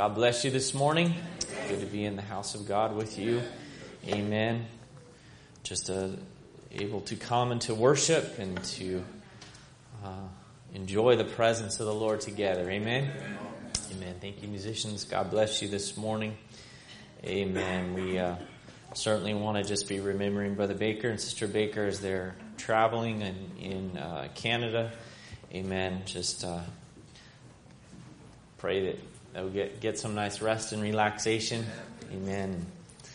God bless you this morning. Good to be in the house of God with you. Amen. Just able to come and to worship and to enjoy the presence of the Lord together. Amen. Amen. Thank you, musicians. God bless you this morning. Amen. We certainly want to just be remembering Brother Baker and Sister Baker as they're traveling in Canada. Amen. Just pray that they'll get some nice rest and relaxation. Amen.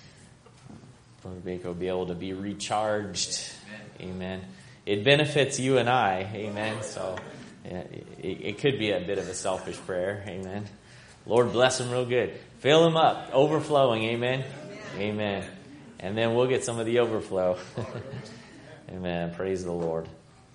Brother Baker will be able to be recharged. Amen. It benefits you and I. Amen. So it could be a bit of a selfish prayer. Amen. Lord bless them real good. Fill them up, overflowing. Amen. Amen. And then we'll get some of the overflow. Amen. Praise the Lord.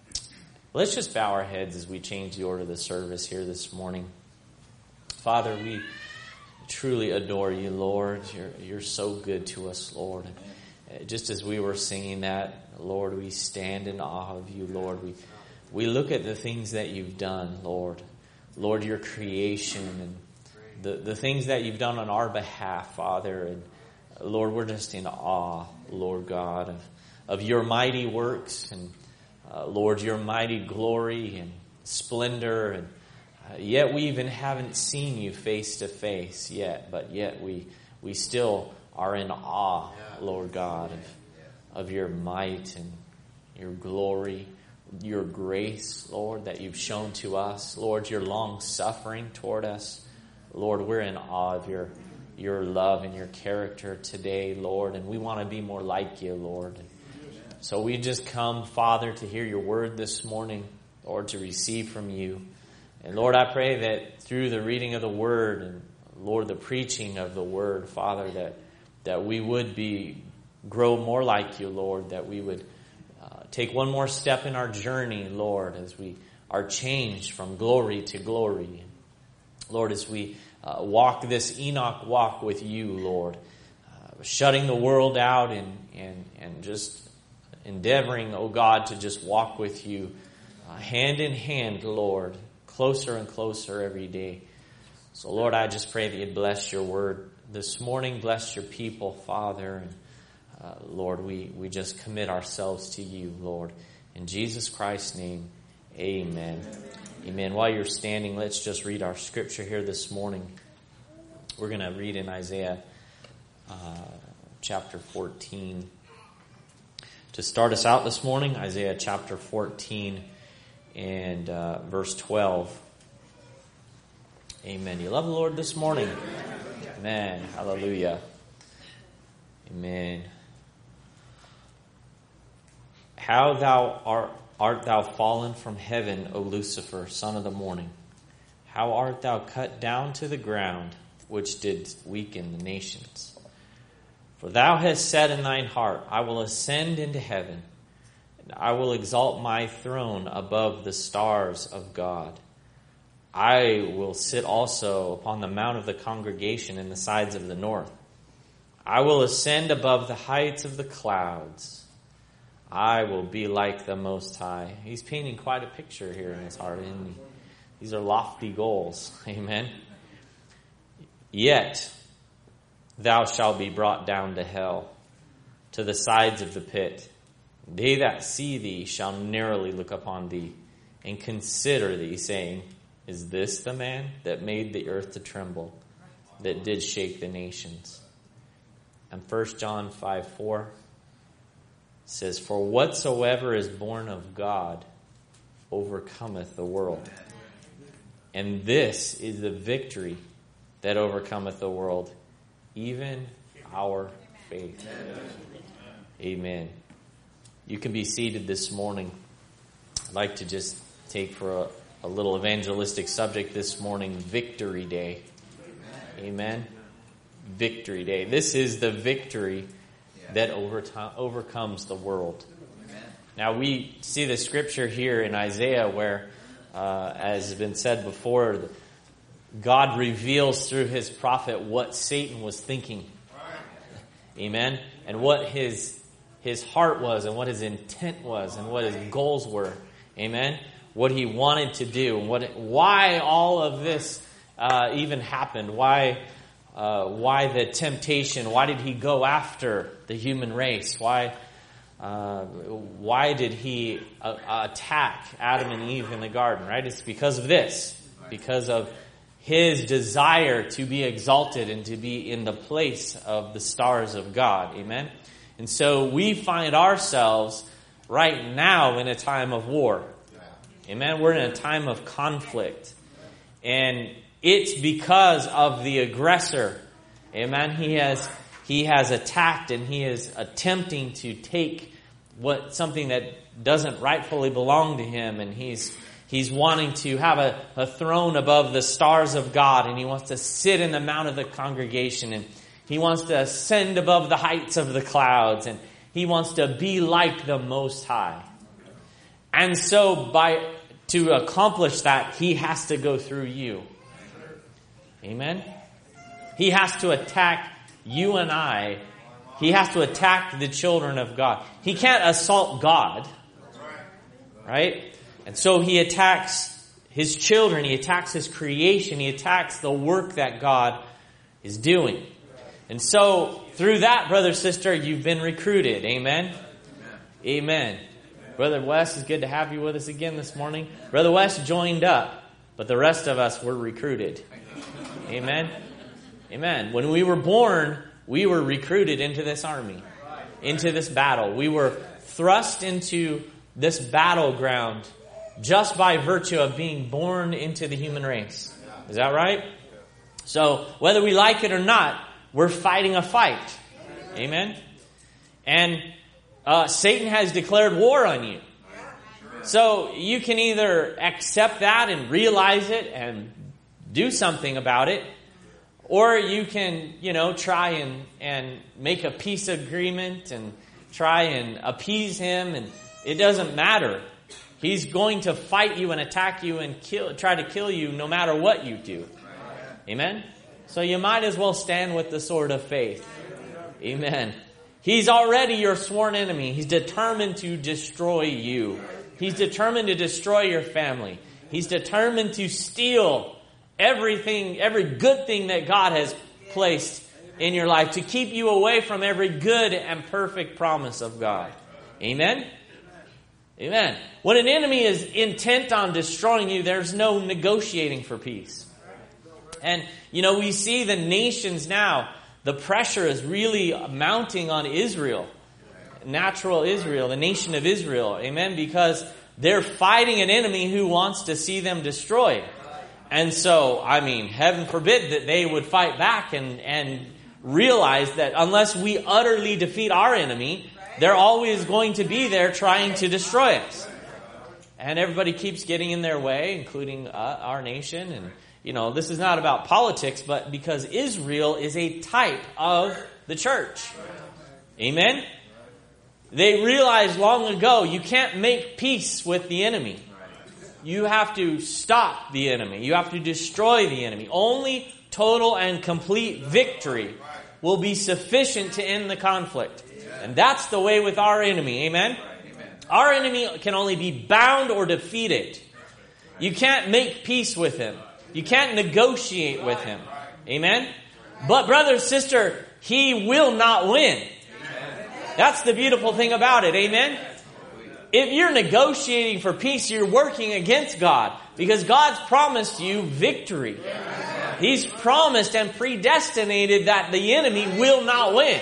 Let's just bow our heads as we change the order of the service here this morning. Father, we truly adore you, Lord. You're so good to us, Lord. Just as we were singing that, Lord, we stand in awe of you, Lord. We look at the things that you've done, Lord. Lord, your creation and the things that you've done on our behalf, Father. And Lord, we're just in awe, Lord God, of your mighty works and Lord, your mighty glory and splendor. And yet we even haven't seen you face to face yet, but yet we still are in awe, Lord God, of your might and your glory, your grace, Lord, that you've shown to us. Lord, your long suffering toward us. Lord, we're in awe of your love and your character today, Lord, and we want to be more like you, Lord. So we just come, Father, to hear your word this morning, Lord, to receive from you. And Lord, I pray that through the reading of the word and Lord, the preaching of the word, Father, that we would grow more like you, Lord, that we would take one more step in our journey, Lord, as we are changed from glory to glory. Lord, as we walk this Enoch walk with you, Lord, shutting the world out and just endeavoring, oh God, to just walk with you hand in hand, Lord, closer and closer every day. So, Lord, I just pray that you'd bless your word this morning, bless your people, Father, and Lord, we just commit ourselves to you, Lord. In Jesus Christ's name, amen. Amen. While you're standing, let's just read our scripture here this morning. We're going to read in Isaiah chapter 14. To start us out this morning, Isaiah chapter 14 and verse 12. Amen. You love the Lord this morning? Amen. Hallelujah. Amen. How art thou fallen from heaven, O Lucifer, son of the morning? How art thou cut down to the ground, which didst weaken the nations? For thou hast said in thine heart, I will ascend into heaven, and I will exalt my throne above the stars of God. I will sit also upon the mount of the congregation in the sides of the north. I will ascend above the heights of the clouds. I will be like the Most High. He's painting quite a picture here in his heart, isn't he? These are lofty goals. Amen. Yet thou shalt be brought down to hell, to the sides of the pit. They that see thee shall narrowly look upon thee, and consider thee, saying, Is this the man that made the earth to tremble, that did shake the nations? And 1 John 5:4 says, For whatsoever is born of God overcometh the world. And this is the victory that overcometh the world, even our faith. Amen. You can be seated this morning. I'd like to just take for a little evangelistic subject this morning, Victory Day. Amen. Victory Day. This is the victory that overcomes the world. Now we see the scripture here in Isaiah where, as has been said before, God reveals through his prophet what Satan was thinking. Amen. And what his heart was and what his intent was and what his goals were. Amen. What he wanted to do and why all of this even happened? Why the temptation? Why did he go after the human race? Why did he attack Adam and Eve in the garden? Right? It's because of this. Because of his desire to be exalted and to be in the place of the stars of God. Amen? And so we find ourselves right now in a time of war. Amen? We're in a time of conflict. And it's because of the aggressor. Amen? He has attacked and he is attempting to take something that doesn't rightfully belong to him, and he's wanting to have a throne above the stars of God, and he wants to sit in the mount of the congregation, and he wants to ascend above the heights of the clouds, and he wants to be like the Most High. And so to accomplish that, he has to go through you. Amen? He has to attack you and I. He has to attack the children of God. He can't assault God. Right? And so he attacks his children. He attacks his creation. He attacks the work that God is doing. And so through that, brother, sister, you've been recruited. Amen? Amen. Brother Wes, it's good to have you with us again this morning. Brother Wes joined up, but the rest of us were recruited. Amen? Amen. When we were born, we were recruited into this army, into this battle. We were thrust into this battleground just by virtue of being born into the human race. Is that right? So whether we like it or not, we're fighting a fight. Amen? And Satan has declared war on you. So you can either accept that and realize it and do something about it, or you can, try and make a peace agreement and try and appease him, and it doesn't matter. He's going to fight you and attack you and try to kill you no matter what you do. Amen? So you might as well stand with the sword of faith. Amen. He's already your sworn enemy. He's determined to destroy you. He's determined to destroy your family. He's determined to steal everything, every good thing that God has placed in your life, to keep you away from every good and perfect promise of God. Amen? Amen. When an enemy is intent on destroying you, there's no negotiating for peace. And, we see the nations now, the pressure is really mounting on Israel, natural Israel, the nation of Israel. Amen? Because they're fighting an enemy who wants to see them destroyed. And so, heaven forbid that they would fight back and realize that unless we utterly defeat our enemy, they're always going to be there trying to destroy us. And everybody keeps getting in their way, including our nation. And, this is not about politics, but because Israel is a type of the church. Amen? They realized long ago you can't make peace with the enemy. You have to stop the enemy. You have to destroy the enemy. Only total and complete victory will be sufficient to end the conflict. And that's the way with our enemy. Amen? Our enemy can only be bound or defeated. You can't make peace with him. You can't negotiate with him. Amen? But brother, sister, he will not win. That's the beautiful thing about it. Amen? If you're negotiating for peace, you're working against God, because God's promised you victory. He's promised and predestinated that the enemy will not win.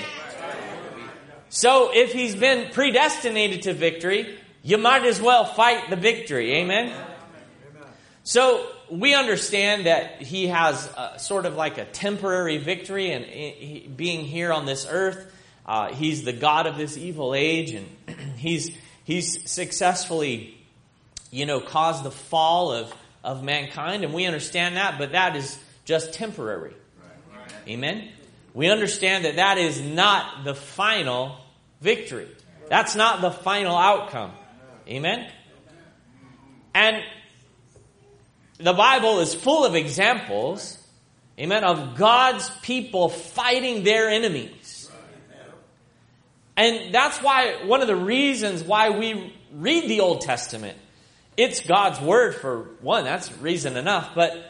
So if he's been predestinated to victory, you might as well fight the victory. Amen? So we understand that he has sort of like a temporary victory, and being here on this earth, he's the God of this evil age, and he's successfully, caused the fall of mankind, and we understand that, but that is just temporary. Amen? We understand that is not the final victory. That's not the final outcome. Amen? And the Bible is full of examples, amen, of God's people fighting their enemies. And that's why, one of the reasons why we read the Old Testament, it's God's word for one, that's reason enough. But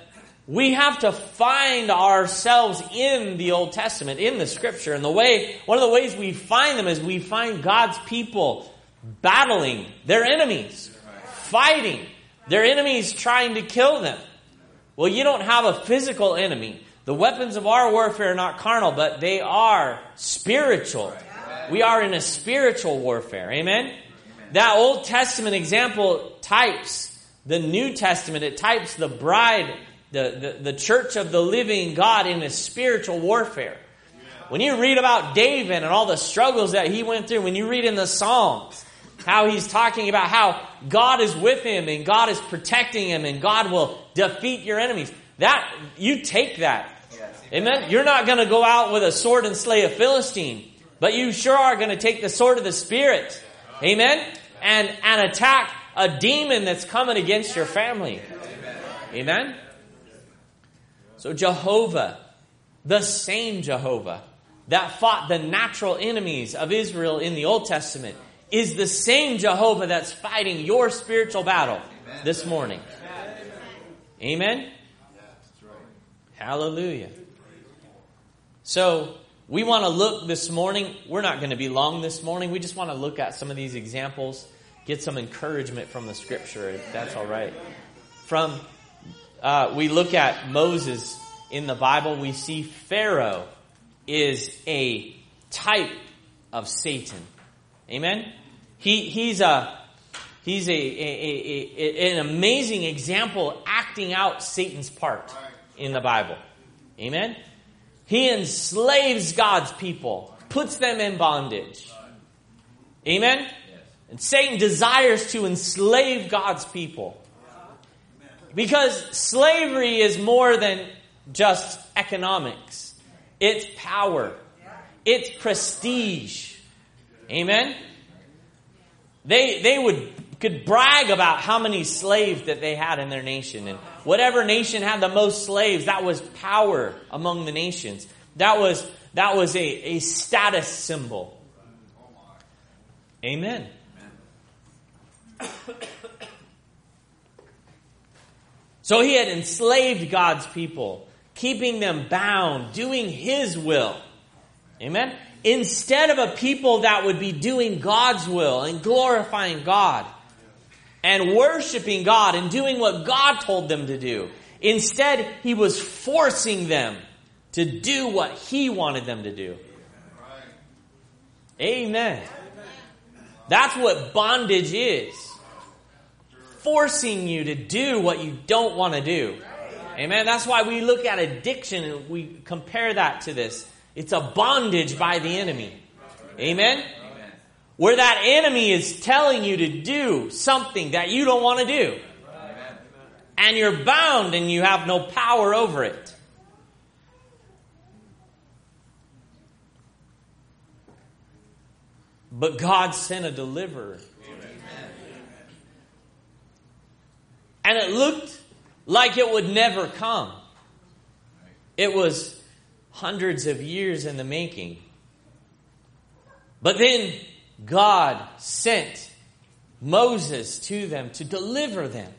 We have to find ourselves in the Old Testament, in the Scripture. And one of the ways we find them is we find God's people battling their enemies, fighting their enemies, trying to kill them. Well, you don't have a physical enemy. The weapons of our warfare are not carnal, but they are spiritual. We are in a spiritual warfare. Amen? That Old Testament example types the New Testament. It types the bride, the church of the living God in a spiritual warfare. When you read about David and all the struggles that he went through, when you read in the Psalms how he's talking about how God is with him and God is protecting him and God will defeat your enemies, that you take that. Amen? You're not going to go out with a sword and slay a Philistine, but you sure are going to take the sword of the Spirit. Amen? And attack a demon that's coming against your family. Amen? So Jehovah, the same Jehovah that fought the natural enemies of Israel in the Old Testament, is the same Jehovah that's fighting your spiritual battle this morning. Amen? Hallelujah. So we want to look this morning. We're not going to be long this morning. We just want to look at some of these examples, get some encouragement from the Scripture, if that's all right. We look at Moses in the Bible. We see Pharaoh is a type of Satan. Amen? He's an amazing example acting out Satan's part in the Bible. Amen? He enslaves God's people, puts them in bondage. Amen? And Satan desires to enslave God's people. Because slavery is more than just economics. It's power. It's prestige. Amen? They could brag about how many slaves that they had in their nation. And whatever nation had the most slaves, that was power among the nations. That was a status symbol. Amen. So he had enslaved God's people, keeping them bound, doing His will. Amen? Instead of a people that would be doing God's will and glorifying God and worshiping God and doing what God told them to do. Instead, He was forcing them to do what He wanted them to do. Amen. That's what bondage is. Forcing you to do what you don't want to do. Amen. That's why we look at addiction and we compare that to this. It's a bondage by the enemy. Amen. Where that enemy is telling you to do something that you don't want to do. And you're bound and you have no power over it. But God sent a deliverer. And it looked like it would never come. It was hundreds of years in the making. But then God sent Moses to them to deliver them.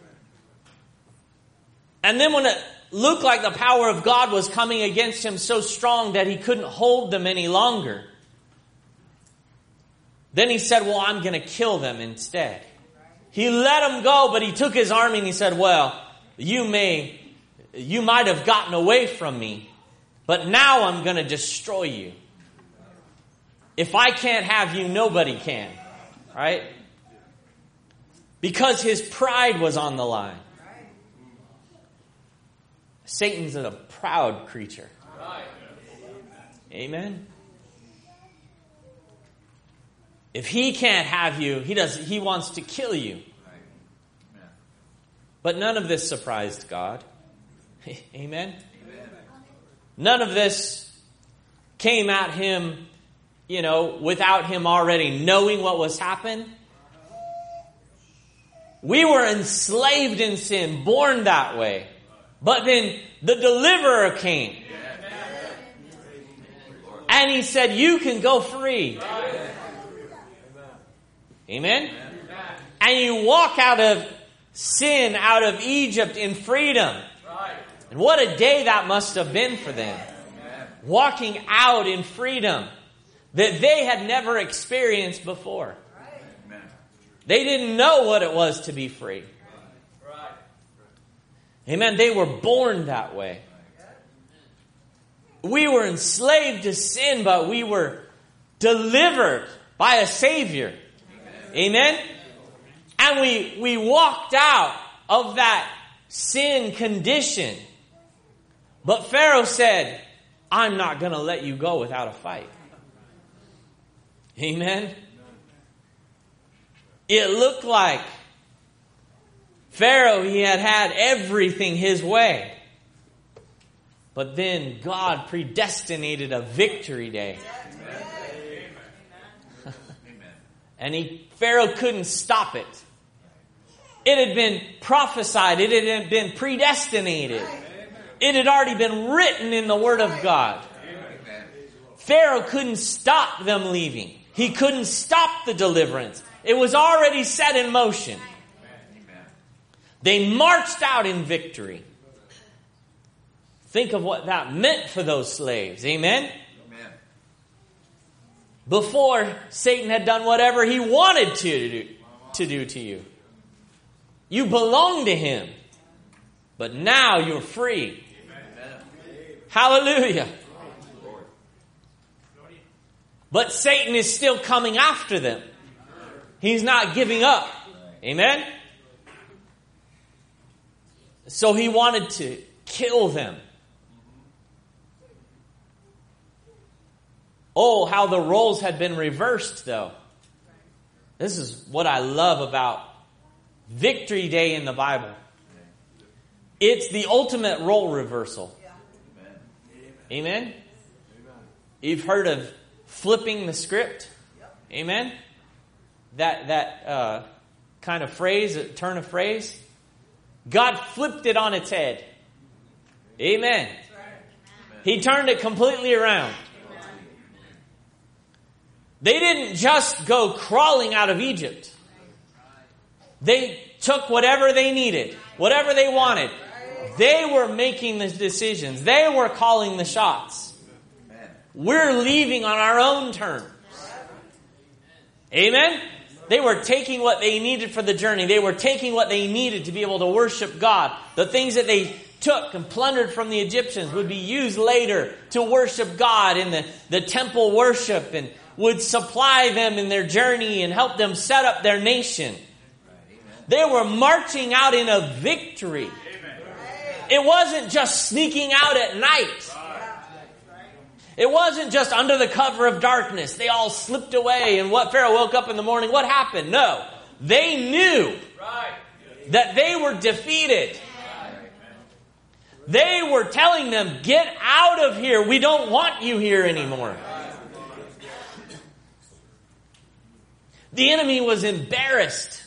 And then when it looked like the power of God was coming against him so strong that he couldn't hold them any longer, then he said, well, I'm going to kill them instead. He let them go, but he took his army and he said, well, you might have gotten away from me, but now I'm going to destroy you. If I can't have you, nobody can. Right? Because his pride was on the line. Satan's a proud creature. Amen. If he can't have you, he wants to kill you. But none of this surprised God. Amen. None of this came at him, without him already knowing what was happening. We were enslaved in sin, born that way. But then the deliverer came. And he said, you can go free. Amen? And you walk out of sin, out of Egypt in freedom. And what a day that must have been for them. Walking out in freedom that they had never experienced before. They didn't know what it was to be free. Amen. They were born that way. We were enslaved to sin, but we were delivered by a Savior. Amen. And we walked out of that sin condition. But Pharaoh said, I'm not going to let you go without a fight. Amen. It looked like Pharaoh, he had everything his way. But then God predestinated a victory day. And Pharaoh couldn't stop it. It had been prophesied. It had been predestinated. It had already been written in the Word of God. Pharaoh couldn't stop them leaving. He couldn't stop the deliverance. It was already set in motion. They marched out in victory. Think of what that meant for those slaves. Amen? Before, Satan had done whatever he wanted to do to you. You belong to him. But now you're free. Hallelujah. But Satan is still coming after them. He's not giving up. Amen? So he wanted to kill them. Oh, how the roles had been reversed, though. This is what I love about Victory Day in the Bible. It's the ultimate role reversal. Amen? You've heard of flipping the script? Amen? That kind of phrase, turn of phrase. God flipped it on its head. Amen. He turned it completely around. They didn't just go crawling out of Egypt. They took whatever they needed, whatever they wanted. They were making the decisions. They were calling the shots. We're leaving on our own terms. Amen? They were taking what they needed for the journey. They were taking what they needed to be able to worship God. The things that they took and plundered from the Egyptians would be used later to worship God in the temple worship, and would supply them in their journey and help them set up their nation. They were marching out in a victory. It wasn't just sneaking out at night. It wasn't just under the cover of darkness. They all slipped away, and what Pharaoh woke up in the morning, what happened? No. They knew that they were defeated. They were telling them, get out of here. We don't want you here anymore. The enemy was embarrassed,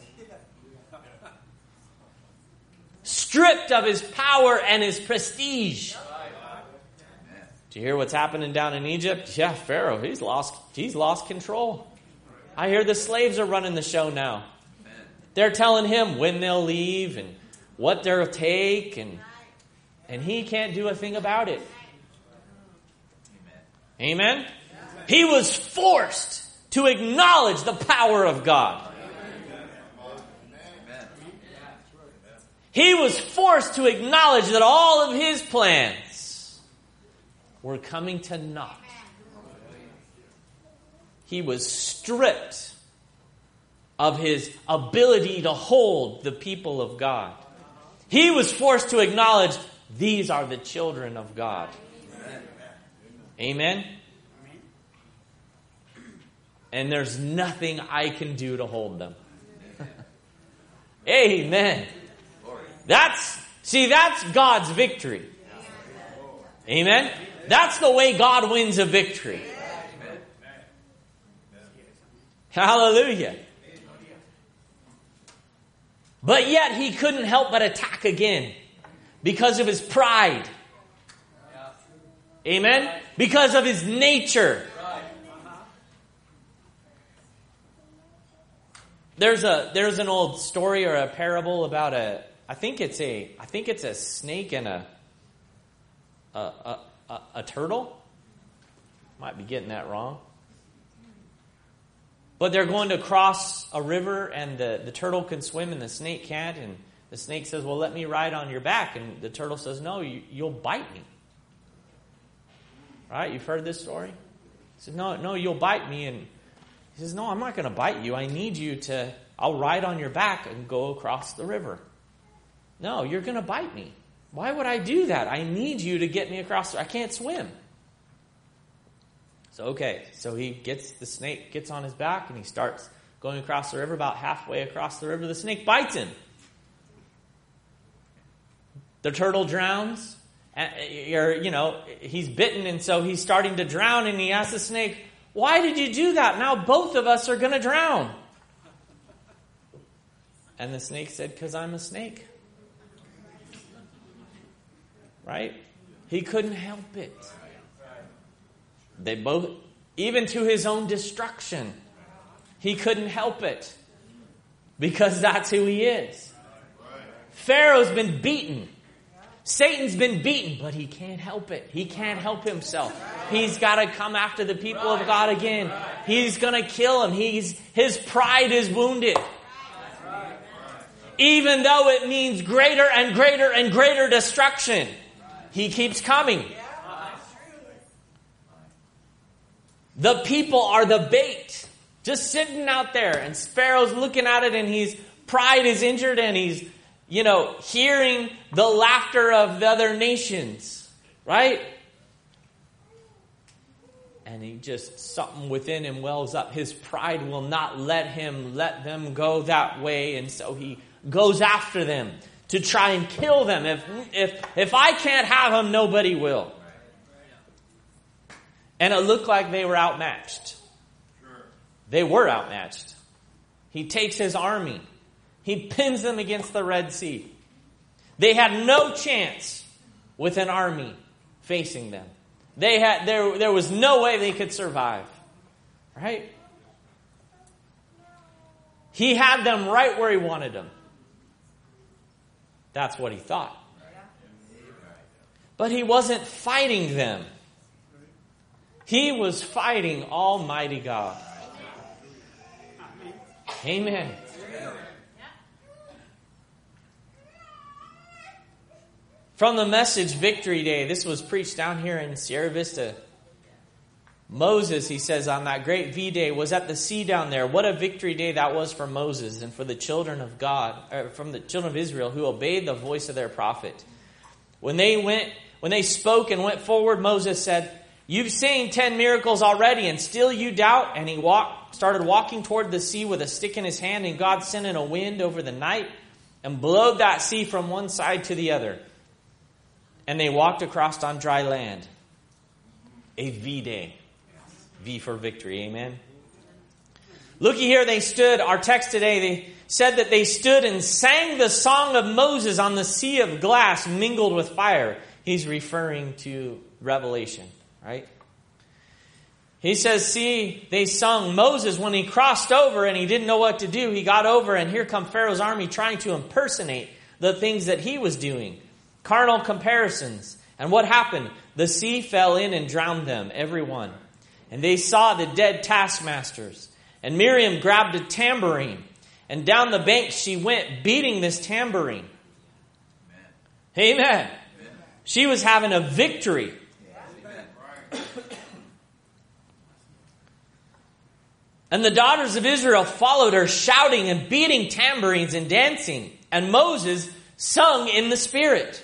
stripped of his power and his prestige. Do you hear what's happening down in Egypt? Yeah, Pharaoh, he's lost control. I hear the slaves are running the show now. They're telling him when they'll leave and what they'll take, and he can't do a thing about it. Amen? He was forced to acknowledge the power of God. He was forced to acknowledge that all of his plans were coming to naught. He was stripped of his ability to hold the people of God. He was forced to acknowledge these are the children of God. Amen? And there's nothing I can do to hold them. Amen. That's God's victory. Amen? That's the way God wins a victory. Hallelujah. But yet he couldn't help but attack again because of his pride. Amen? Because of his nature. There's an old story or a parable about I think it's a snake and a turtle. Might be getting that wrong. But they're going to cross a river, and the turtle can swim and the snake can't. And the snake says, well, let me ride on your back. And the turtle says, no, you'll bite me. Right? You've heard this story? He says, no, you'll bite me. And he says, no, I'm not going to bite you. I need you to, I'll ride on your back and go across the river. No, you're going to bite me. Why would I do that? I need you to get me across. I can't swim. So the snake gets on his back and he starts going across the river. About halfway across the river, the snake bites him. The turtle drowns. He's bitten, and so he's starting to drown, and he asks the snake, why did you do that? Now both of us are going to drown. And the snake said, because I'm a snake. Right? He couldn't help it. They both, even to his own destruction, he couldn't help it. Because that's who he is. Pharaoh's been beaten. Satan's been beaten, but he can't help it. He can't help himself. He's got to come after the people of God again. He's going to kill him. His pride is wounded. Even though it means greater and greater and greater destruction, he keeps coming. The people are the bait. Just sitting out there, and Pharaoh's looking at it, and his pride is injured, and he's, hearing the laughter of the other nations, right? And something within him wells up. His pride will not let them go that way, and so he goes after them to try and kill them. If I can't have them, nobody will. And it looked like they were outmatched. They were outmatched. He takes his army. He pins them against the Red Sea. They had no chance with an army facing them. There was no way they could survive. Right? He had them right where he wanted them. That's what he thought. But he wasn't fighting them. He was fighting Almighty God. Amen. From the Message Victory Day, this was preached down here in Sierra Vista. Moses, he says, on that great V-Day was at the sea down there. What a victory day that was for Moses and for the children of God, from the children of Israel who obeyed the voice of their prophet. When they spoke and went forward, Moses said, you've seen 10 miracles already, and still you doubt? And he started walking toward the sea with a stick in his hand, and God sent in a wind over the night and blowed that sea from one side to the other. And they walked across on dry land. A V-Day. V for victory. Amen. Looky here, they stood, our text today, they said that they stood and sang the song of Moses on the sea of glass mingled with fire. He's referring to Revelation, right? He says, see, they sung Moses when he crossed over and he didn't know what to do. He got over, and here come Pharaoh's army trying to impersonate the things that he was doing. Carnal comparisons. And what happened? The sea fell in and drowned them, every one. And they saw the dead taskmasters. And Miriam grabbed a tambourine, and down the bank she went, beating this tambourine. Amen. Amen. She was having a victory. And the daughters of Israel followed her, shouting and beating tambourines and dancing. And Moses sung in the Spirit.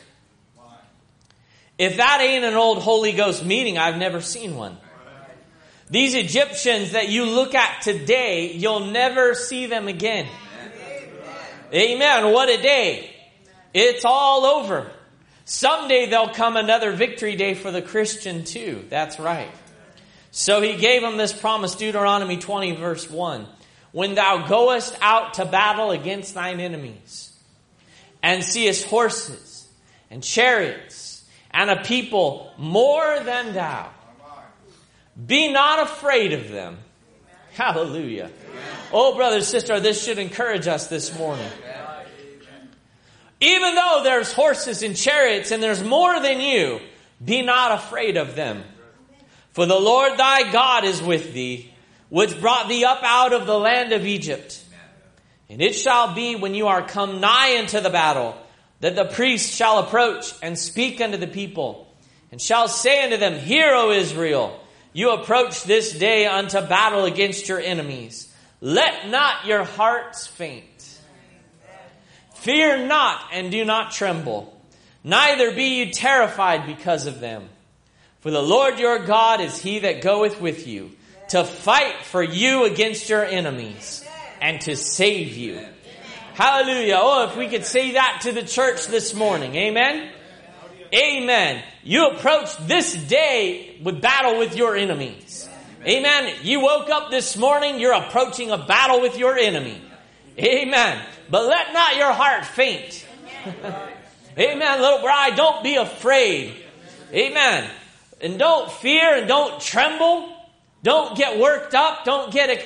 If that ain't an old Holy Ghost meeting, I've never seen one. These Egyptians that you look at today, you'll never see them again. Amen. What a day. It's all over. Someday there'll come another victory day for the Christian too. That's right. So he gave them this promise, Deuteronomy 20 verse 1. When thou goest out to battle against thine enemies, and seest horses and chariots and a people more than thou, be not afraid of them. Hallelujah. Oh, brother and sister, this should encourage us this morning. Even though there's horses and chariots and there's more than you, Be not afraid of them. For the Lord thy God is with thee, which brought thee up out of the land of Egypt. And it shall be when you are come nigh into the battle, that the priest shall approach and speak unto the people, and shall say unto them, Hear, O Israel, you approach this day unto battle against your enemies. Let not your hearts faint. Fear not and do not tremble, neither be ye terrified because of them. For the Lord your God is he that goeth with you, to fight for you against your enemies, and to save you. Hallelujah. Oh, if we could say that to the church this morning. Amen? Amen. You approach this day with battle with your enemies. Amen. You woke up this morning, you're approaching a battle with your enemy. Amen. But let not your heart faint. Amen. Little bride, don't be afraid. Amen. And don't fear and don't tremble. Don't get worked up. Don't get,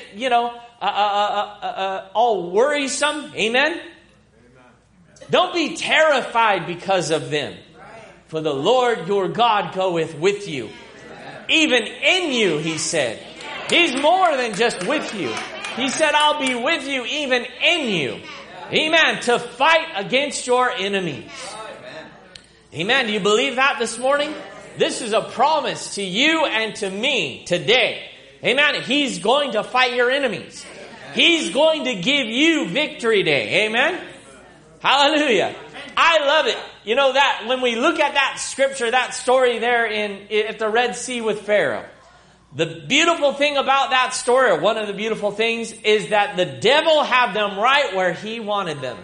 all worrisome. Amen. Don't be terrified because of them. For the Lord your God goeth with you. Even in you, he said. He's more than just with you. He said, I'll be with you even in you. Amen. To fight against your enemies. Amen. Do you believe that this morning? This is a promise to you and to me today. Amen. He's going to fight your enemies. He's going to give you victory day. Amen. Hallelujah. I love it. You know that when we look at that scripture, that story there at the Red Sea with Pharaoh, the beautiful thing about that story, or one of the beautiful things, is that the devil had them right where he wanted them.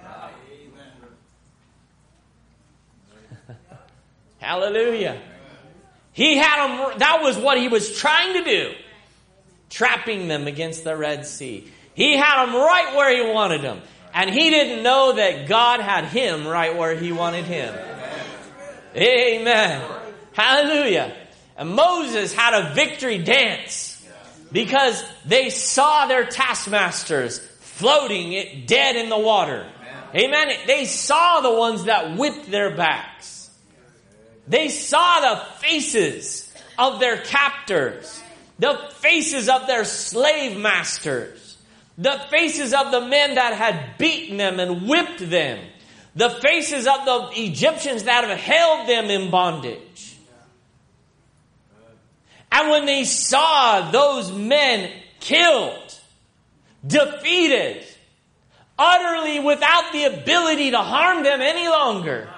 Hallelujah. He had them, that was what he was trying to do. Trapping them against the Red Sea. He had them right where he wanted them. And he didn't know that God had him right where he wanted him. Amen. Hallelujah. And Moses had a victory dance because they saw their taskmasters floating dead in the water. Amen. They saw the ones that whipped their backs. They saw the faces of their captors, the faces of their slave masters, the faces of the men that had beaten them and whipped them, the faces of the Egyptians that have held them in bondage. And when they saw those men killed, defeated, utterly without the ability to harm them any longer.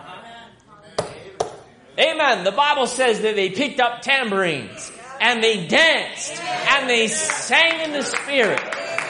Amen. The Bible says that they picked up tambourines and they danced and they sang in the Spirit.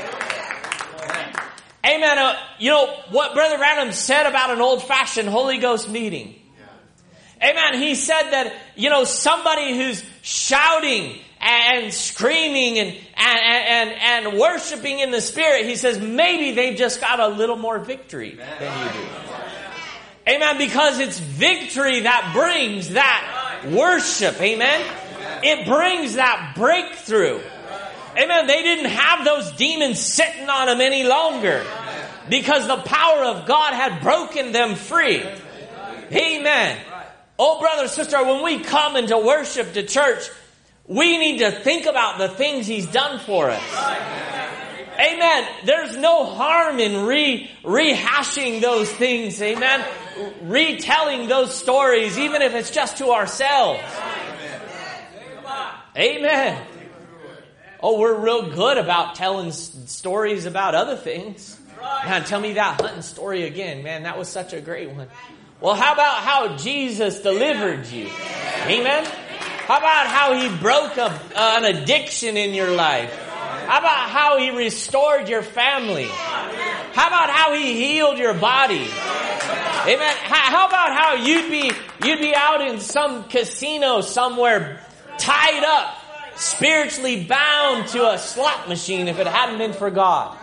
Amen. You know what Brother Branham said about an old-fashioned Holy Ghost meeting? Amen. He said that, somebody who's shouting and screaming and worshiping in the Spirit, he says maybe they've just got a little more victory than you do. Amen. Because it's victory that brings that worship. Amen. It brings that breakthrough. Amen. They didn't have those demons sitting on them any longer because the power of God had broken them free. Amen. Oh, brother, sister, when we come into worship to church, we need to think about the things He's done for us. Amen. There's no harm in rehashing those things. Amen. Retelling those stories, even if it's just to ourselves. Amen. Oh, we're real good about telling stories about other things. Man, tell me that hunting story again. Man, that was such a great one. Well, how about how Jesus delivered you? Amen. How about how He broke an addiction in your life? How about how He restored your family? How about how He healed your body? Amen. How about how you'd be out in some casino somewhere, tied up, spiritually bound to a slot machine if it hadn't been for God?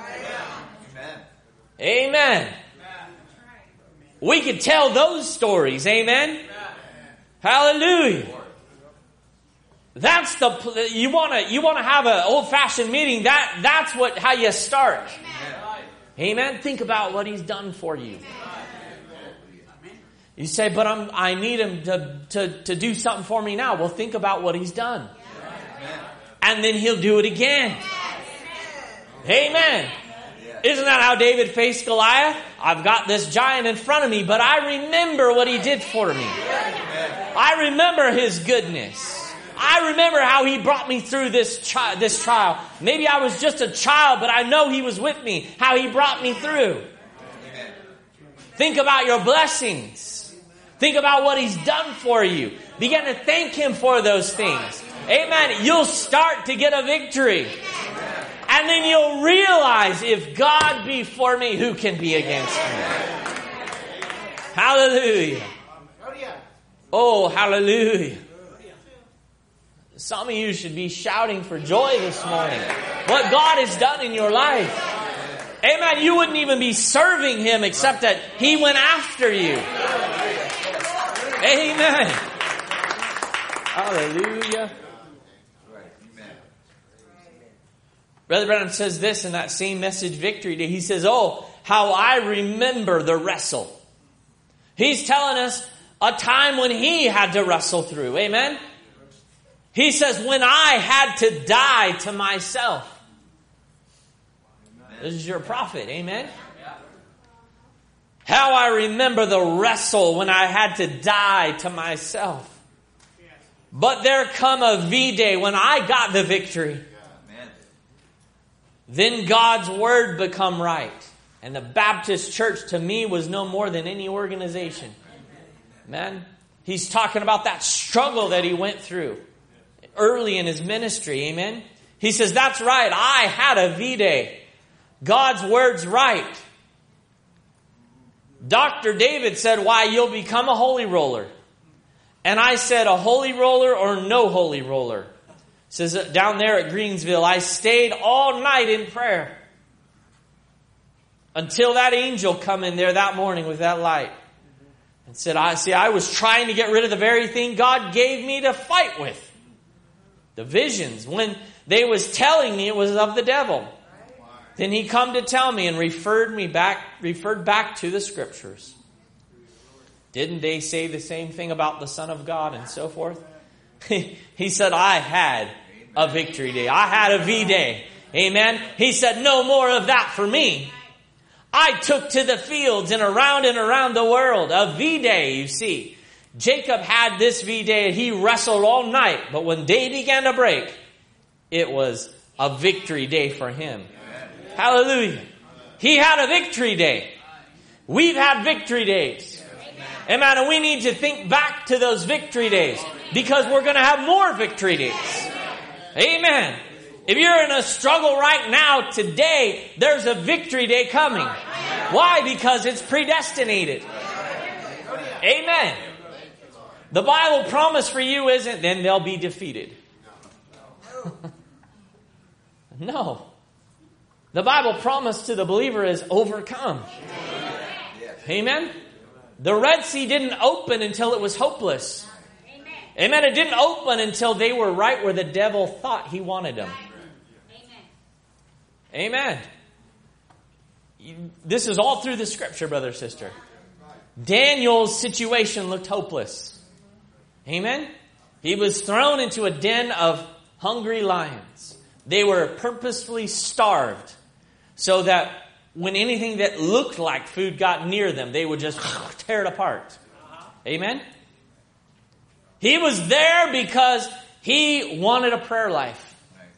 Amen. We could tell those stories. Amen. Hallelujah. That's you want to have an old-fashioned meeting. That's how you start. Amen. Think about what He's done for you. You say, but I need him to do something for me now. Well, think about what he's done. And then he'll do it again. Amen. Isn't that how David faced Goliath? I've got this giant in front of me, but I remember what he did for me. I remember his goodness. I remember how he brought me through this trial. Maybe I was just a child, but I know he was with me. How he brought me through. Think about your blessings. Think about what he's done for you. Begin to thank him for those things. Amen. You'll start to get a victory. And then you'll realize, if God be for me, who can be against me? Hallelujah. Oh, hallelujah. Some of you should be shouting for joy this morning. What God has done in your life. Amen. You wouldn't even be serving him except that he went after you. Amen. Hallelujah. Brother Branham says this in that same Message Victory Day. He says, oh, how I remember the wrestle. He's telling us a time when he had to wrestle through. Amen. He says, when I had to die to myself. This is your prophet. Amen. How I remember the wrestle when I had to die to myself. But there come a V-Day when I got the victory. Then God's word become right. And the Baptist church to me was no more than any organization. Man, he's talking about that struggle that he went through early in his ministry. Amen. He says, that's right. I had a V-Day. God's word's right. Dr. David said, why, you'll become a holy roller. And I said, a holy roller or no holy roller? Says down there at Greensville, I stayed all night in prayer until that angel come in there that morning with that light and said, I was trying to get rid of the very thing God gave me to fight with. The visions. When they was telling me it was of the devil. Then he come to tell me and referred back to the scriptures. Didn't they say the same thing about the Son of God and so forth? He said, I had a victory day. I had a V-Day. Amen. He said, no more of that for me. I took to the fields and around the world. A V-Day, you see. Jacob had this V-Day and he wrestled all night. But when day began to break, it was a victory day for him. Hallelujah. He had a victory day. We've had victory days. Amen. And we need to think back to those victory days because we're going to have more victory days. Amen. If you're in a struggle right now, today, there's a victory day coming. Why? Because it's predestinated. Amen. The Bible promise for you isn't, then they'll be defeated. No. The Bible promise to the believer is overcome. Amen. The Red Sea didn't open until it was hopeless. Amen. It didn't open until they were right where the devil thought he wanted them. Amen. This is all through the scripture, brother, sister. Daniel's situation looked hopeless. Amen. He was thrown into a den of hungry lions. They were purposefully starved so that when anything that looked like food got near them, they would just tear it apart. Amen. He was there because he wanted a prayer life.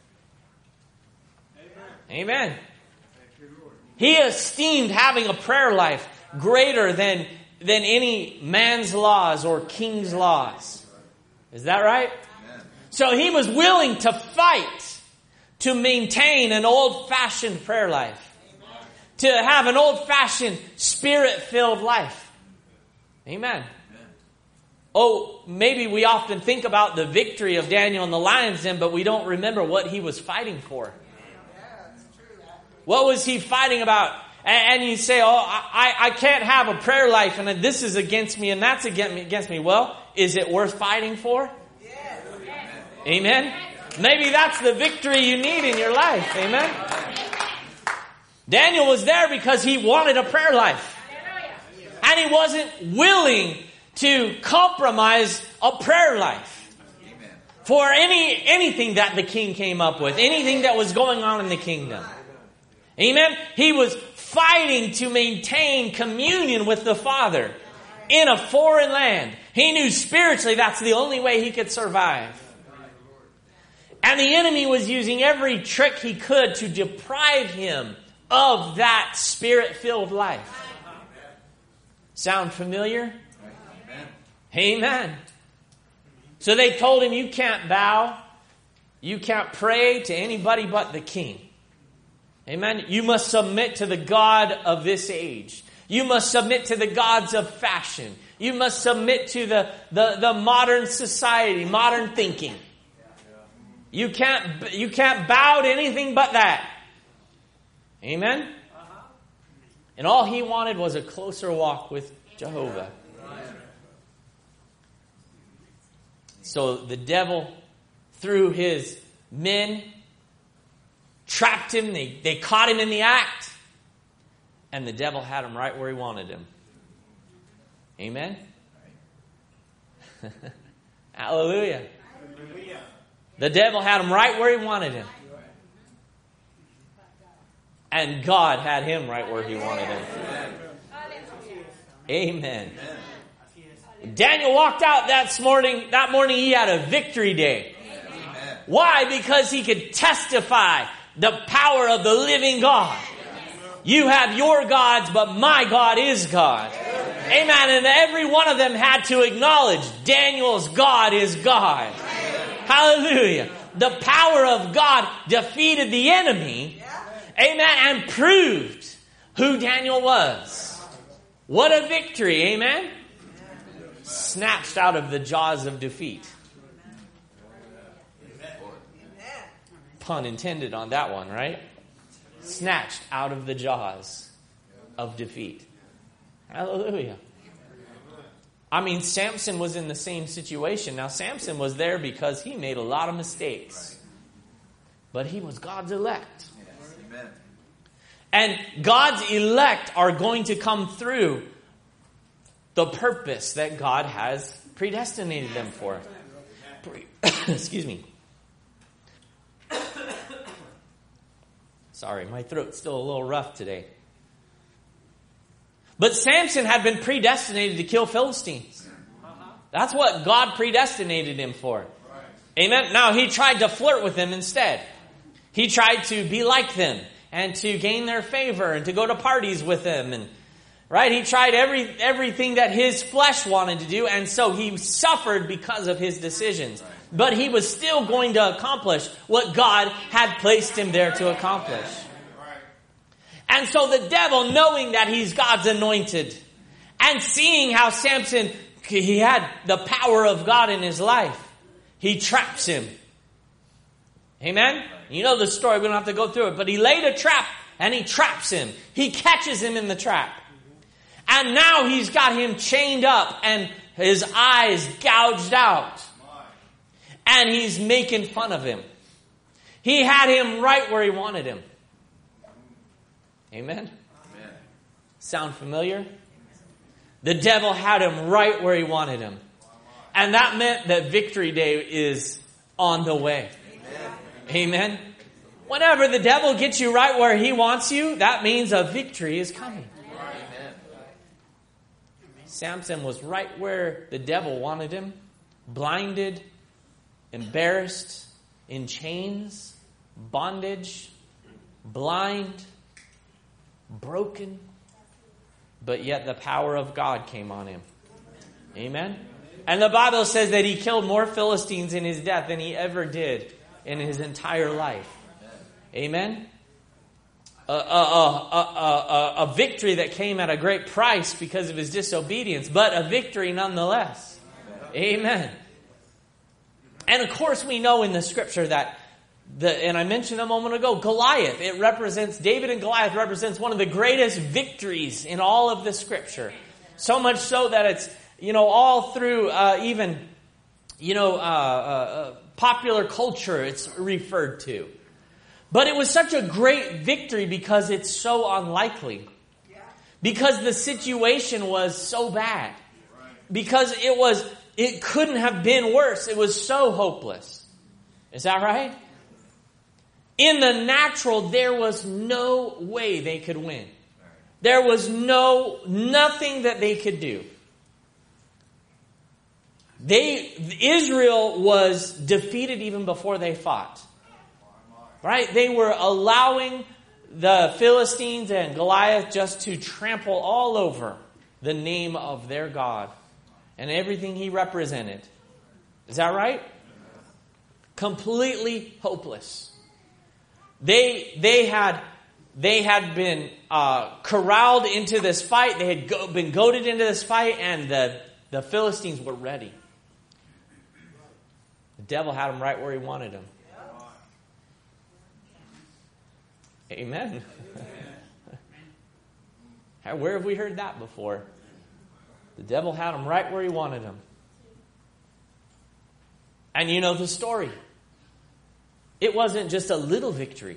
Amen. He esteemed having a prayer life greater than any man's laws or king's laws. Is that right? Amen. So he was willing to fight to maintain an old-fashioned prayer life. To have an old-fashioned spirit-filled life. Amen. Oh, maybe we often think about the victory of Daniel in the lion's den, but we don't remember what he was fighting for. What was he fighting about? And you say, oh, I can't have a prayer life, and this is against me, and that's against me. Well, is it worth fighting for? Yes. Amen? Maybe that's the victory you need in your life. Amen? Daniel was there because he wanted a prayer life. And he wasn't willing to compromise a prayer life for anything that the king came up with, anything that was going on in the kingdom. Amen? He was fighting to maintain communion with the Father in a foreign land. He knew spiritually that's the only way he could survive. And the enemy was using every trick he could to deprive him of that spirit-filled life. Sound familiar? Amen. So they told him, you can't bow, you can't pray to anybody but the king. Amen. You must submit to the God of this age. You must submit to the gods of fashion. You must submit to the modern society, modern thinking. You can't bow to anything but that. Amen. And all he wanted was a closer walk with Jehovah. So the devil, through his men, trapped him. They caught him in the act. And the devil had him right where he wanted him. Amen? Hallelujah. The devil had him right where he wanted him. And God had him right where he wanted him. Amen. Daniel walked out that morning. That morning he had a victory day. Why? Because he could testify the power of the living God. You have your gods, but my God is God. Amen. And every one of them had to acknowledge Daniel's God is God. Hallelujah. The power of God defeated the enemy. Amen. And proved who Daniel was. What a victory. Amen. Snatched out of the jaws of defeat. Pun intended on that one, right? Snatched out of the jaws of defeat. Hallelujah. I mean, Samson was in the same situation. Now, Samson was there because he made a lot of mistakes. But he was God's elect. And God's elect are going to come through the purpose that God has predestinated them for. Excuse me. Sorry, my throat's still a little rough today. But Samson had been predestinated to kill Philistines. That's what God predestinated him for. Amen. Now, he tried to flirt with them instead. He tried to be like them and to gain their favor and to go to parties with them. And right, he tried everything that his flesh wanted to do, and so he suffered because of his decisions. But he was still going to accomplish what God had placed him there to accomplish. And so the devil, knowing that he's God's anointed, and seeing how Samson, he had the power of God in his life, he traps him. Amen? You know the story, we don't have to go through it, but he laid a trap, and he traps him. He catches him in the trap. And now he's got him chained up, and his eyes gouged out. And he's making fun of him. He had him right where he wanted him. Amen? Amen. Sound familiar? The devil had him right where he wanted him. And that meant that victory day is on the way. Amen? Amen? Whenever the devil gets you right where he wants you, that means a victory is coming. Amen. Samson was right where the devil wanted him. Blinded, embarrassed, in chains, bondage, blind, broken, but yet the power of God came on him. Amen? And the Bible says that he killed more Philistines in his death than he ever did in his entire life. Amen? A victory that came at a great price because of his disobedience, but a victory nonetheless. Amen. And of course we know in the scripture that, and I mentioned a moment ago, Goliath, David and Goliath represents one of the greatest victories in all of the scripture. So much so that it's, all through popular culture it's referred to. But it was such a great victory because it's so unlikely. Because the situation was so bad. because it couldn't have been worse. It was so hopeless. Is that right? In the natural, there was no way they could win. There was nothing that they could do. Israel was defeated even before they fought. Right? They were allowing the Philistines and Goliath just to trample all over the name of their God and everything he represented. Is that right? Completely hopeless. They had been corralled into this fight. They had been goaded into this fight, and the Philistines were ready. The devil had them right where he wanted them. Amen. Where have we heard that before? The devil had them right where he wanted them. And you know the story. It wasn't just a little victory.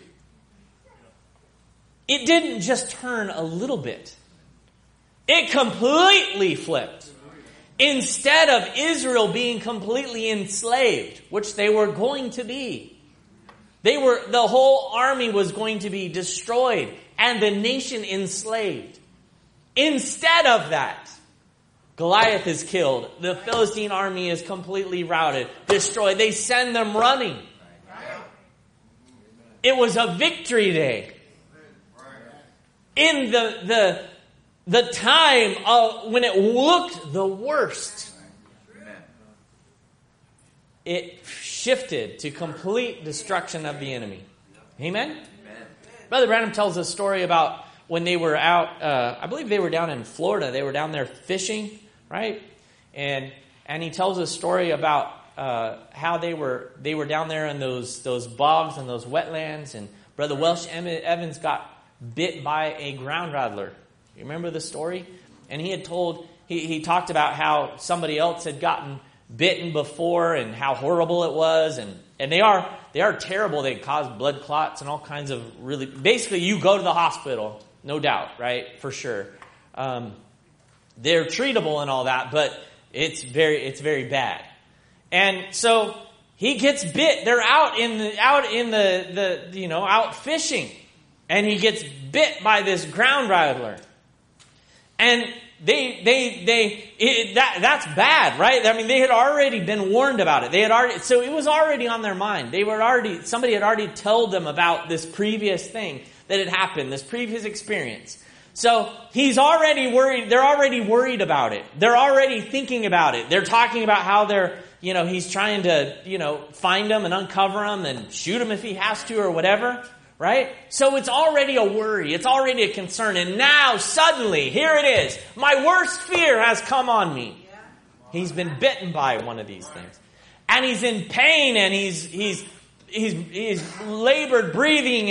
It didn't just turn a little bit. It completely flipped. Instead of Israel being completely enslaved, which they were going to be, the whole army was going to be destroyed and the nation enslaved. Instead of that, Goliath is killed. The Philistine army is completely routed, destroyed. They send them running. It was a victory day. In the time of when it looked the worst, it shifted to complete destruction of the enemy. Amen? Brother Branham tells a story about when they were out, I believe they were down in Florida. They were down there fishing, right? And he tells a story about how they were down there in those bogs and those wetlands, and Brother Welsh Evans got bit by a ground rattler. You remember the story? And he talked about how somebody else had gotten bitten before and how horrible it was, and they are terrible. They cause blood clots and all kinds of really, basically you go to the hospital, no doubt, right? For sure. They're treatable and all that, but it's very bad. And so he gets bit. They're out fishing, and he gets bit by this ground rattler. And that's bad, right? I mean, they had already been warned about it. So it was already on their mind. Somebody had already told them about this previous thing that had happened, this previous experience. So he's already worried. They're already worried about it. They're already thinking about it. They're talking about how he's trying to, find them and uncover them and shoot them if he has to or whatever. Right? So it's already a worry. It's already a concern. And now suddenly, here it is. My worst fear has come on me. He's been bitten by one of these things. And he's in pain, and he's labored breathing,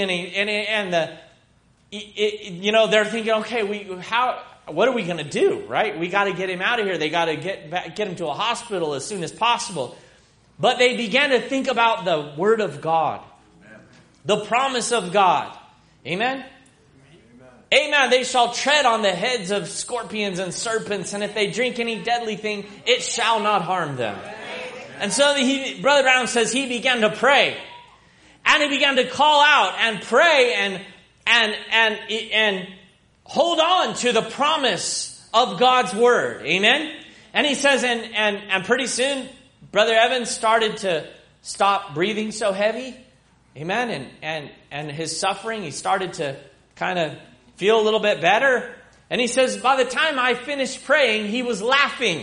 they're thinking, okay, what are we going to do? Right? We got to get him out of here. They got to get him to a hospital as soon as possible. But they began to think about the Word of God. The promise of God. Amen? Amen. They shall tread on the heads of scorpions and serpents, and if they drink any deadly thing, it shall not harm them. And so Brother Brown says he began to pray. And he began to call out and pray and hold on to the promise of God's Word. Amen? And he says, and pretty soon, Brother Evans started to stop breathing so heavy. Amen. And his suffering, he started to kind of feel a little bit better. And he says, by the time I finished praying, he was laughing.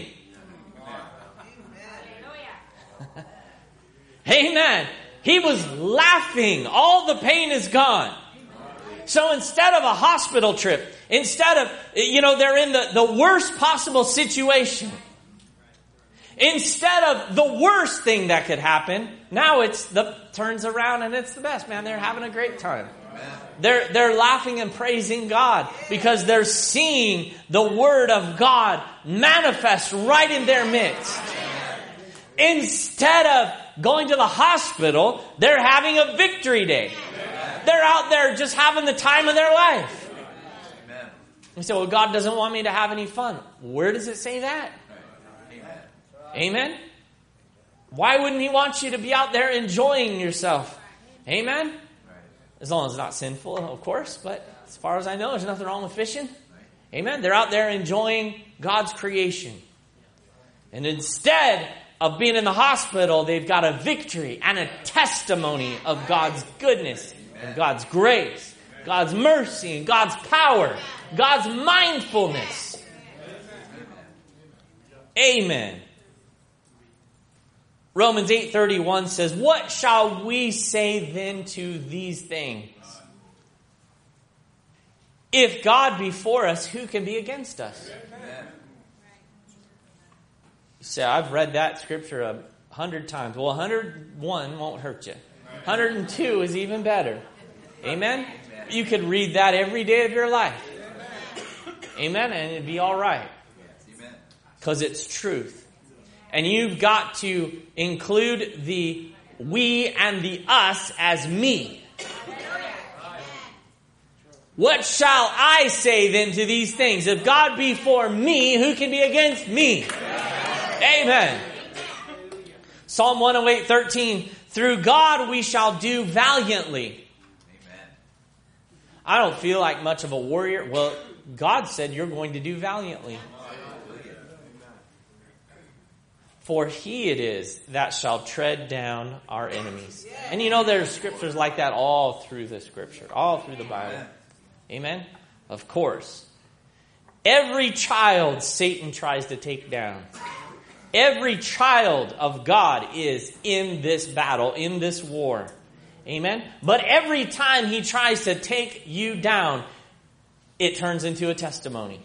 Amen. He was laughing. All the pain is gone. So instead of a hospital trip, instead of, they're in the worst possible situation. Instead of the worst thing that could happen, now turns around and it's the best, man. They're having a great time. They're laughing and praising God because they're seeing the Word of God manifest right in their midst. Instead of going to the hospital, they're having a victory day. They're out there just having the time of their life. You say, well, God doesn't want me to have any fun. Where does it say that? Amen? Why wouldn't he want you to be out there enjoying yourself? Amen? As long as it's not sinful, of course. But as far as I know, there's nothing wrong with fishing. Amen? They're out there enjoying God's creation. And instead of being in the hospital, they've got a victory and a testimony of God's goodness and God's grace, God's mercy and God's power, God's mindfulness. Amen. Romans 8:31 says, "What shall we say then to these things? If God be for us, who can be against us?" You say, I've read that scripture 100 times. Well, 101 won't hurt you. 102 is even better. Amen? You could read that every day of your life. Amen? And it'd be all right. Because it's truth. And you've got to include the we and the us as me. What shall I say then to these things? If God be for me, who can be against me? Amen. Psalm 108:13. Through God we shall do valiantly. I don't feel like much of a warrior. Well, God said you're going to do valiantly. For he it is that shall tread down our enemies. And you know there's scriptures like that all through the scripture, all through the Bible. Amen? Of course. Every child Satan tries to take down. Every child of God is in this battle, in this war. Amen? But every time he tries to take you down, it turns into a testimony.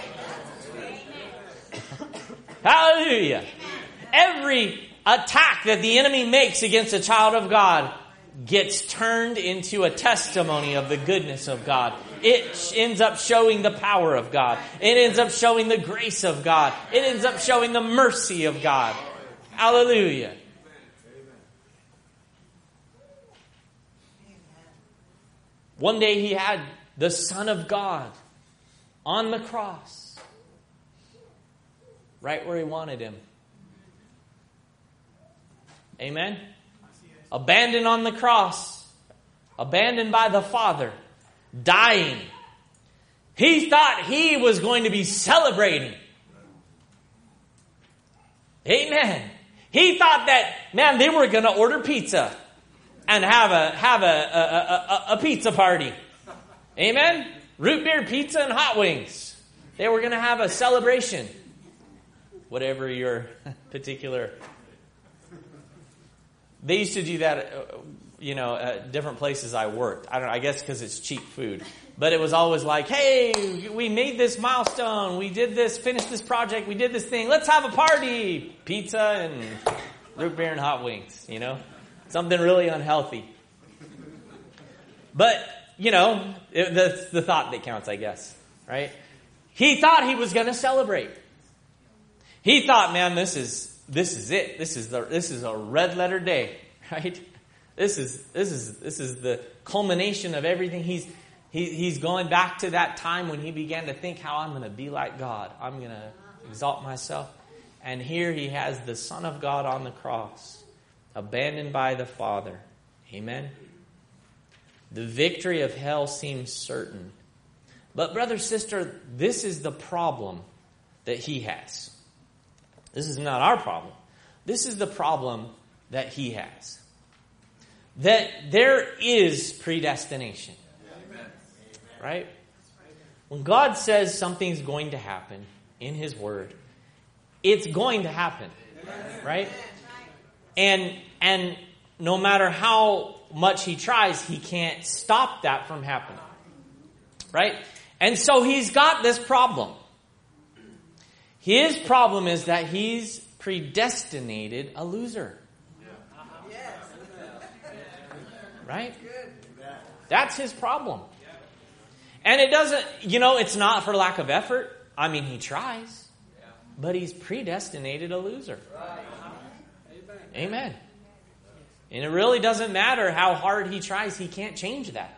Hallelujah. Every attack that the enemy makes against a child of God gets turned into a testimony of the goodness of God. It ends up showing the power of God. It ends up showing the grace of God. It ends up showing the mercy of God. Hallelujah. One day he had the Son of God on the cross, right where he wanted him. Amen? Abandoned on the cross. Abandoned by the Father. Dying. He thought he was going to be celebrating. Amen. He thought that, man, they were going to order pizza and have a pizza party. Amen? Root beer pizza and hot wings. They were going to have a celebration. Whatever your particular... They used to do that, at different places I worked. I guess because it's cheap food. But it was always like, hey, we made this milestone. We did this, finished this project. We did this thing. Let's have a party. Pizza and root beer and hot wings, Something really unhealthy. But, that's the thought that counts, I guess. Right? He thought he was going to celebrate. He thought, man, this is it. This is a red letter day, right? This is the culmination of everything. He's going back to that time when he began to think how I'm going to be like God. I'm going to exalt myself. And here he has the Son of God on the cross, abandoned by the Father. Amen. The victory of hell seems certain. But brother, sister, this is the problem that he has. This is not our problem. This is the problem that he has. That there is predestination. Right? When God says something's going to happen in his word, it's going to happen. Right? And no matter how much he tries, he can't stop that from happening. Right? And so he's got this problem. His problem is that he's predestinated a loser. Right? That's his problem. And it doesn't, it's not for lack of effort. I mean, he tries. But he's predestinated a loser. Amen. And it really doesn't matter how hard he tries. He can't change that.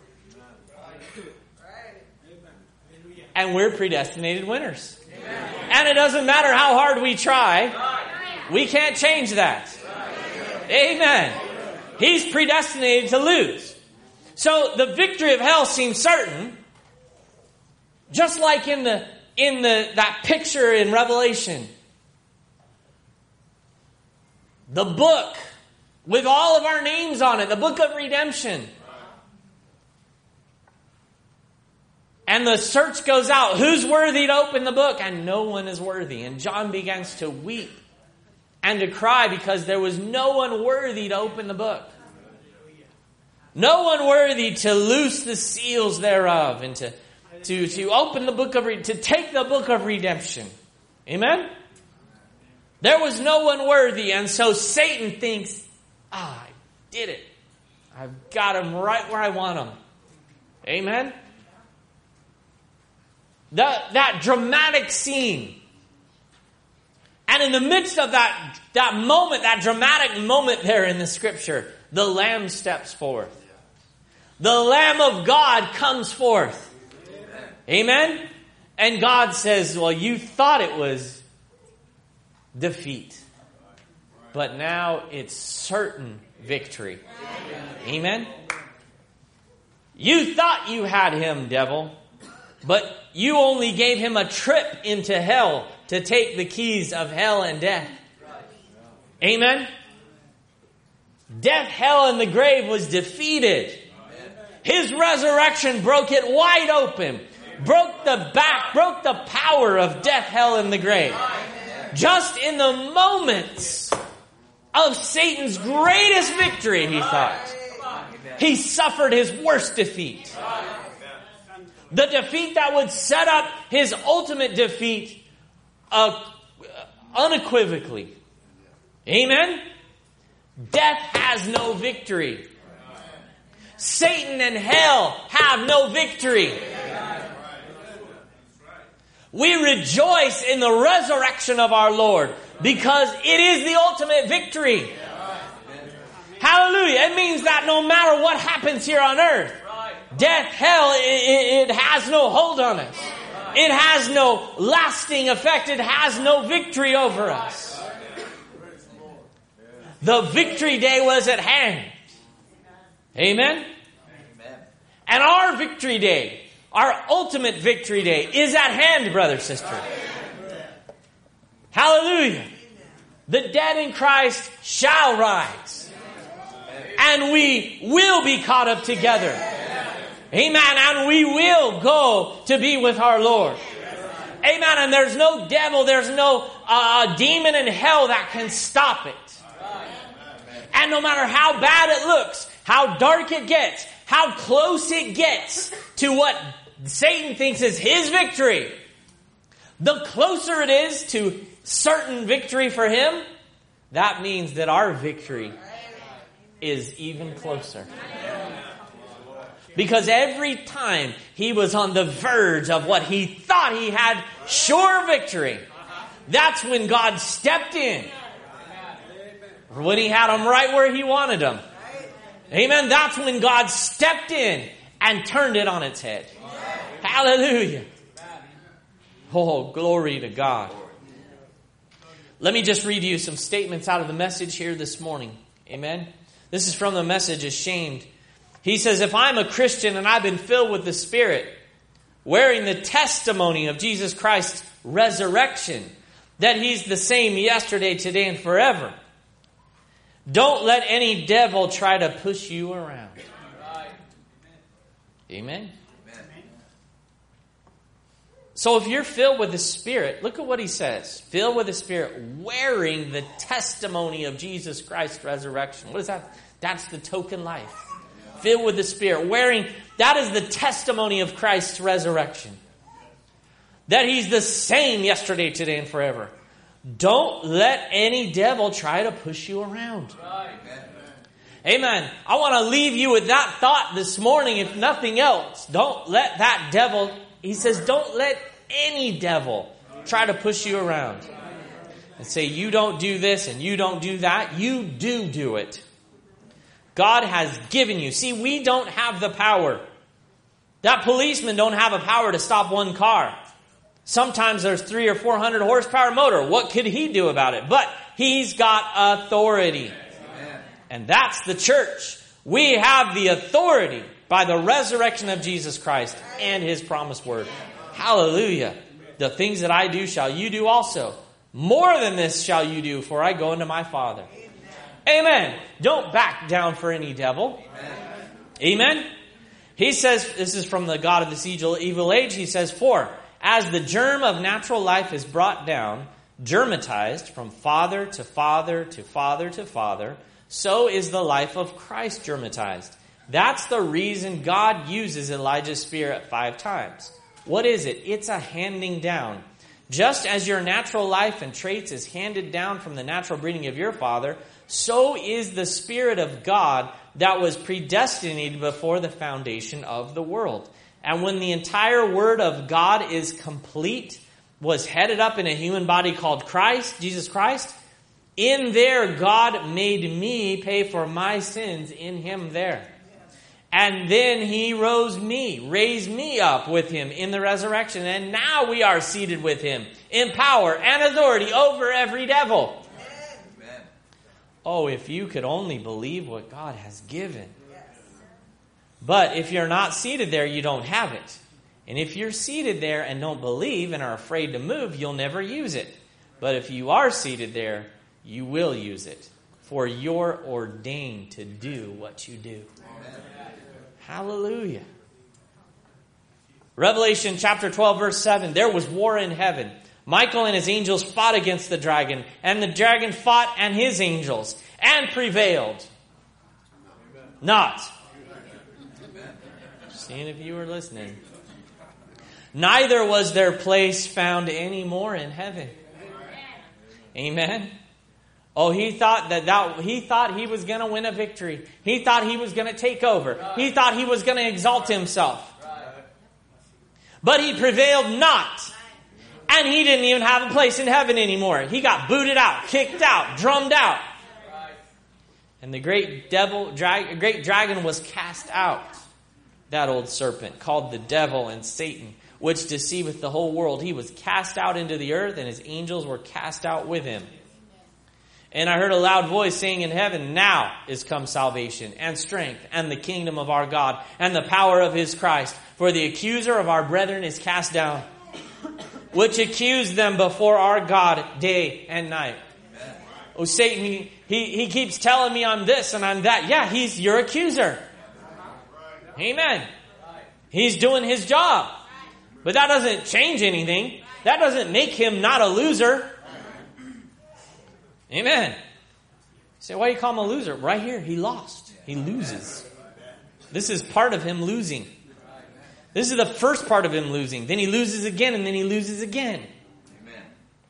And we're predestinated winners. And it doesn't matter how hard we try. We can't change that. Amen. He's predestinated to lose. So the victory of hell seems certain. Just like in that picture in Revelation. The book with all of our names on it. The book of redemption. And the search goes out. Who's worthy to open the book? And no one is worthy. And John begins to weep and to cry because there was no one worthy to open the book. No one worthy to loose the seals thereof and to open the book of to take the book of redemption. Amen? There was no one worthy, and so Satan thinks, I did it. I've got him right where I want him. Amen? That dramatic scene. And in the midst of that moment, that dramatic moment there in the scripture, the Lamb steps forth. The Lamb of God comes forth. Amen? And God says, well, you thought it was defeat. But now it's certain victory. Amen? You thought you had him, devil. But you only gave him a trip into hell to take the keys of hell and death. Amen? Death, hell, and the grave was defeated. His resurrection broke it wide open. Broke the power of death, hell, and the grave. Just in the moments of Satan's greatest victory, he thought. He suffered his worst defeat. The defeat that would set up his ultimate defeat unequivocally. Amen? Death has no victory. Satan and hell have no victory. We rejoice in the resurrection of our Lord because it is the ultimate victory. Hallelujah. It means that no matter what happens here on earth, death, hell, it has no hold on us. It has no lasting effect. It has no victory over us. The victory day was at hand. Amen? And our victory day, our ultimate victory day, is at hand, brother, sister. Hallelujah. The dead in Christ shall rise. And we will be caught up together. Amen. And we will go to be with our Lord. Amen. And there's no devil, there's no demon in hell that can stop it. And no matter how bad it looks, how dark it gets, how close it gets to what Satan thinks is his victory, the closer it is to certain victory for him, that means that our victory is even closer. Because every time he was on the verge of what he thought he had sure victory, that's when God stepped in. When he had him right where he wanted him. Amen. That's when God stepped in and turned it on its head. Hallelujah. Oh, glory to God. Let me just read you some statements out of the message here this morning. Amen. This is from the Message, Ashamed. He says, if I'm a Christian and I've been filled with the Spirit, wearing the testimony of Jesus Christ's resurrection, that he's the same yesterday, today, and forever, don't let any devil try to push you around. Amen. So if you're filled with the Spirit, look at what he says. Filled with the Spirit, wearing the testimony of Jesus Christ's resurrection. What is that? That's the token life. Filled with the Spirit, wearing, that is the testimony of Christ's resurrection. That he's the same yesterday, today, and forever. Don't let any devil try to push you around. Amen. I want to leave you with that thought this morning, if nothing else. Don't let that devil, he says, don't let any devil try to push you around. And say, you don't do this and you don't do that. You do it. God has given you. See, we don't have the power. That policeman don't have a power to stop one car. Sometimes there's 300 or 400 horsepower motor. What could he do about it? But he's got authority. Amen. And that's the church. We have the authority by the resurrection of Jesus Christ and his promised word. Hallelujah. The things that I do shall you do also. More than this shall you do, for I go unto my Father. Amen. Don't back down for any devil. Amen. He says, this is from the God of this evil age, he says, for as the germ of natural life is brought down, germatized from father to father to father to father, so is the life of Christ germatized. That's the reason God uses Elijah's spirit 5 times. What is it? It's a handing down. Just as your natural life and traits is handed down from the natural breeding of your father, so is the Spirit of God that was predestinated before the foundation of the world. And when the entire Word of God is complete, was headed up in a human body called Christ, Jesus Christ, in there God made me pay for my sins in him there. And then he raised me up with him in the resurrection. And now we are seated with him in power and authority over every devil. Amen. Oh, if you could only believe what God has given. Yes. But if you're not seated there, you don't have it. And if you're seated there and don't believe and are afraid to move, you'll never use it. But if you are seated there, you will use it. For you're ordained to do what you do. Amen. Hallelujah. Revelation chapter 12 verse 7. There was war in heaven. Michael and his angels fought against the dragon. And the dragon fought and his angels. And prevailed. Not. Seeing if you were listening. Neither was their place found any more in heaven. Amen. Oh, he thought he thought he was going to win a victory. He thought he was going to take over. He thought he was going to exalt himself. But he prevailed not. And he didn't even have a place in heaven anymore. He got booted out, kicked out, drummed out. And the great dragon was cast out. That old serpent called the devil and Satan, which deceiveth the whole world. He was cast out into the earth, and his angels were cast out with him. And I heard a loud voice saying in heaven, now is come salvation and strength and the kingdom of our God and the power of his Christ. For the accuser of our brethren is cast down, which accused them before our God day and night. Amen. Oh, Satan, he keeps telling me I'm this and I'm that. Yeah, he's your accuser. Amen. He's doing his job. But that doesn't change anything. That doesn't make him not a loser. Amen. You say, why do you call him a loser? Right here, he lost. He loses. This is part of him losing. This is the first part of him losing. Then he loses again, and then he loses again. Amen.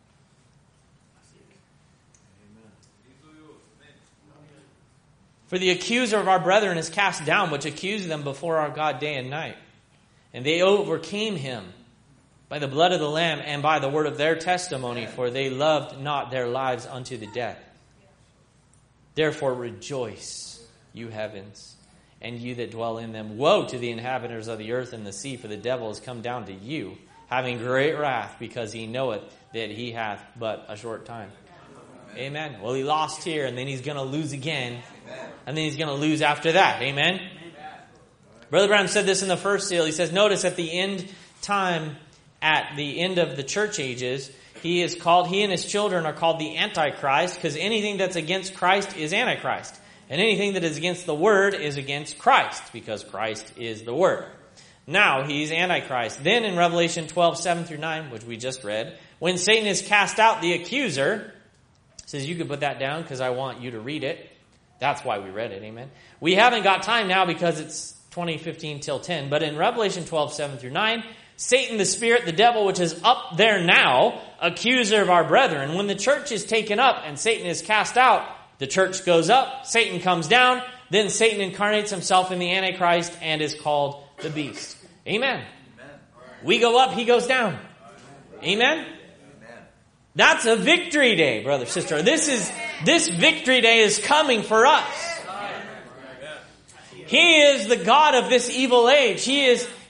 For the accuser of our brethren is cast down, which accused them before our God day and night. And they overcame him by the blood of the Lamb and by the word of their testimony, for they loved not their lives unto the death. Therefore rejoice, you heavens, and you that dwell in them. Woe to the inhabitants of the earth and the sea, for the devil is come down to you, having great wrath, because he knoweth that he hath but a short time. Amen. Well, he lost here, and then he's going to lose again, and then he's going to lose after that. Amen. Brother Branham said this in the first seal. He says, notice at the end time, at the end of the church ages, he and his children are called the Antichrist, because anything that's against Christ is Antichrist. And anything that is against the Word is against Christ, because Christ is the Word. Now, he's Antichrist. Then in Revelation 12, 7 through 9, which we just read, when Satan is cast out, the accuser, says you could put that down because I want you to read it. That's why we read it, amen. We haven't got time now because it's 20:15 till 10. But in Revelation 12, 7 through 9, Satan, the spirit, the devil, which is up there now, accuser of our brethren. When the church is taken up and Satan is cast out, the church goes up, Satan comes down, then Satan incarnates himself in the Antichrist and is called the beast. Amen. Amen. We go up, he goes down. Amen. Amen. That's a victory day, brother, sister. This victory day is coming for us. He is the God of this evil age. He is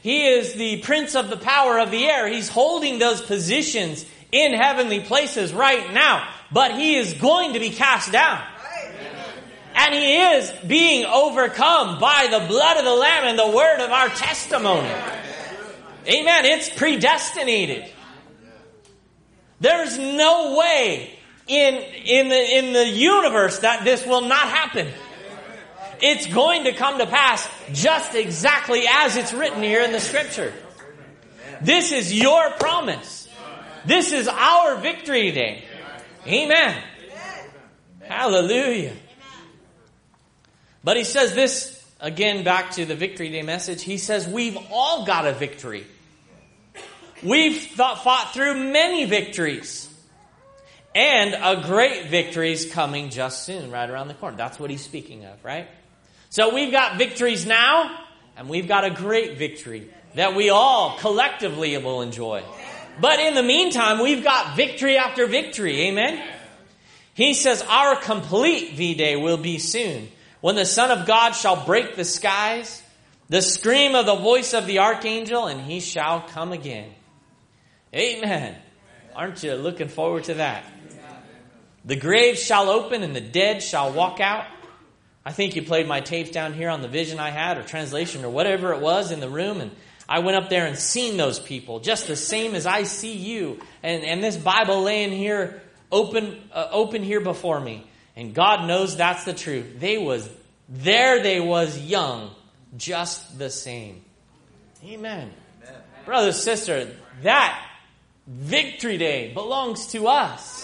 He is the prince of the power of the air. He's holding those positions in heavenly places right now. But he is going to be cast down. And he is being overcome by the blood of the Lamb and the word of our testimony. Amen. It's predestinated. There's no way in the universe that this will not happen. It's going to come to pass just exactly as it's written here in the Scripture. This is your promise. This is our victory day. Amen. Hallelujah. But he says this, again, back to the Victory Day message. He says, we've all got a victory. We've fought through many victories. And a great victory is coming just soon, right around the corner. That's what he's speaking of, right? So we've got victories now, and we've got a great victory that we all collectively will enjoy. But in the meantime, we've got victory after victory. Amen? He says our complete V-Day will be soon, when the Son of God shall break the skies, the scream of the voice of the archangel, and he shall come again. Amen. Aren't you looking forward to that? The grave shall open and the dead shall walk out. I think you played my tapes down here on the vision I had or translation or whatever it was in the room. And I went up there and seen those people just the same as I see you. And this Bible laying here open here before me. And God knows that's the truth. They was young, just the same. Amen. Amen. Brother, sister, that victory day belongs to us.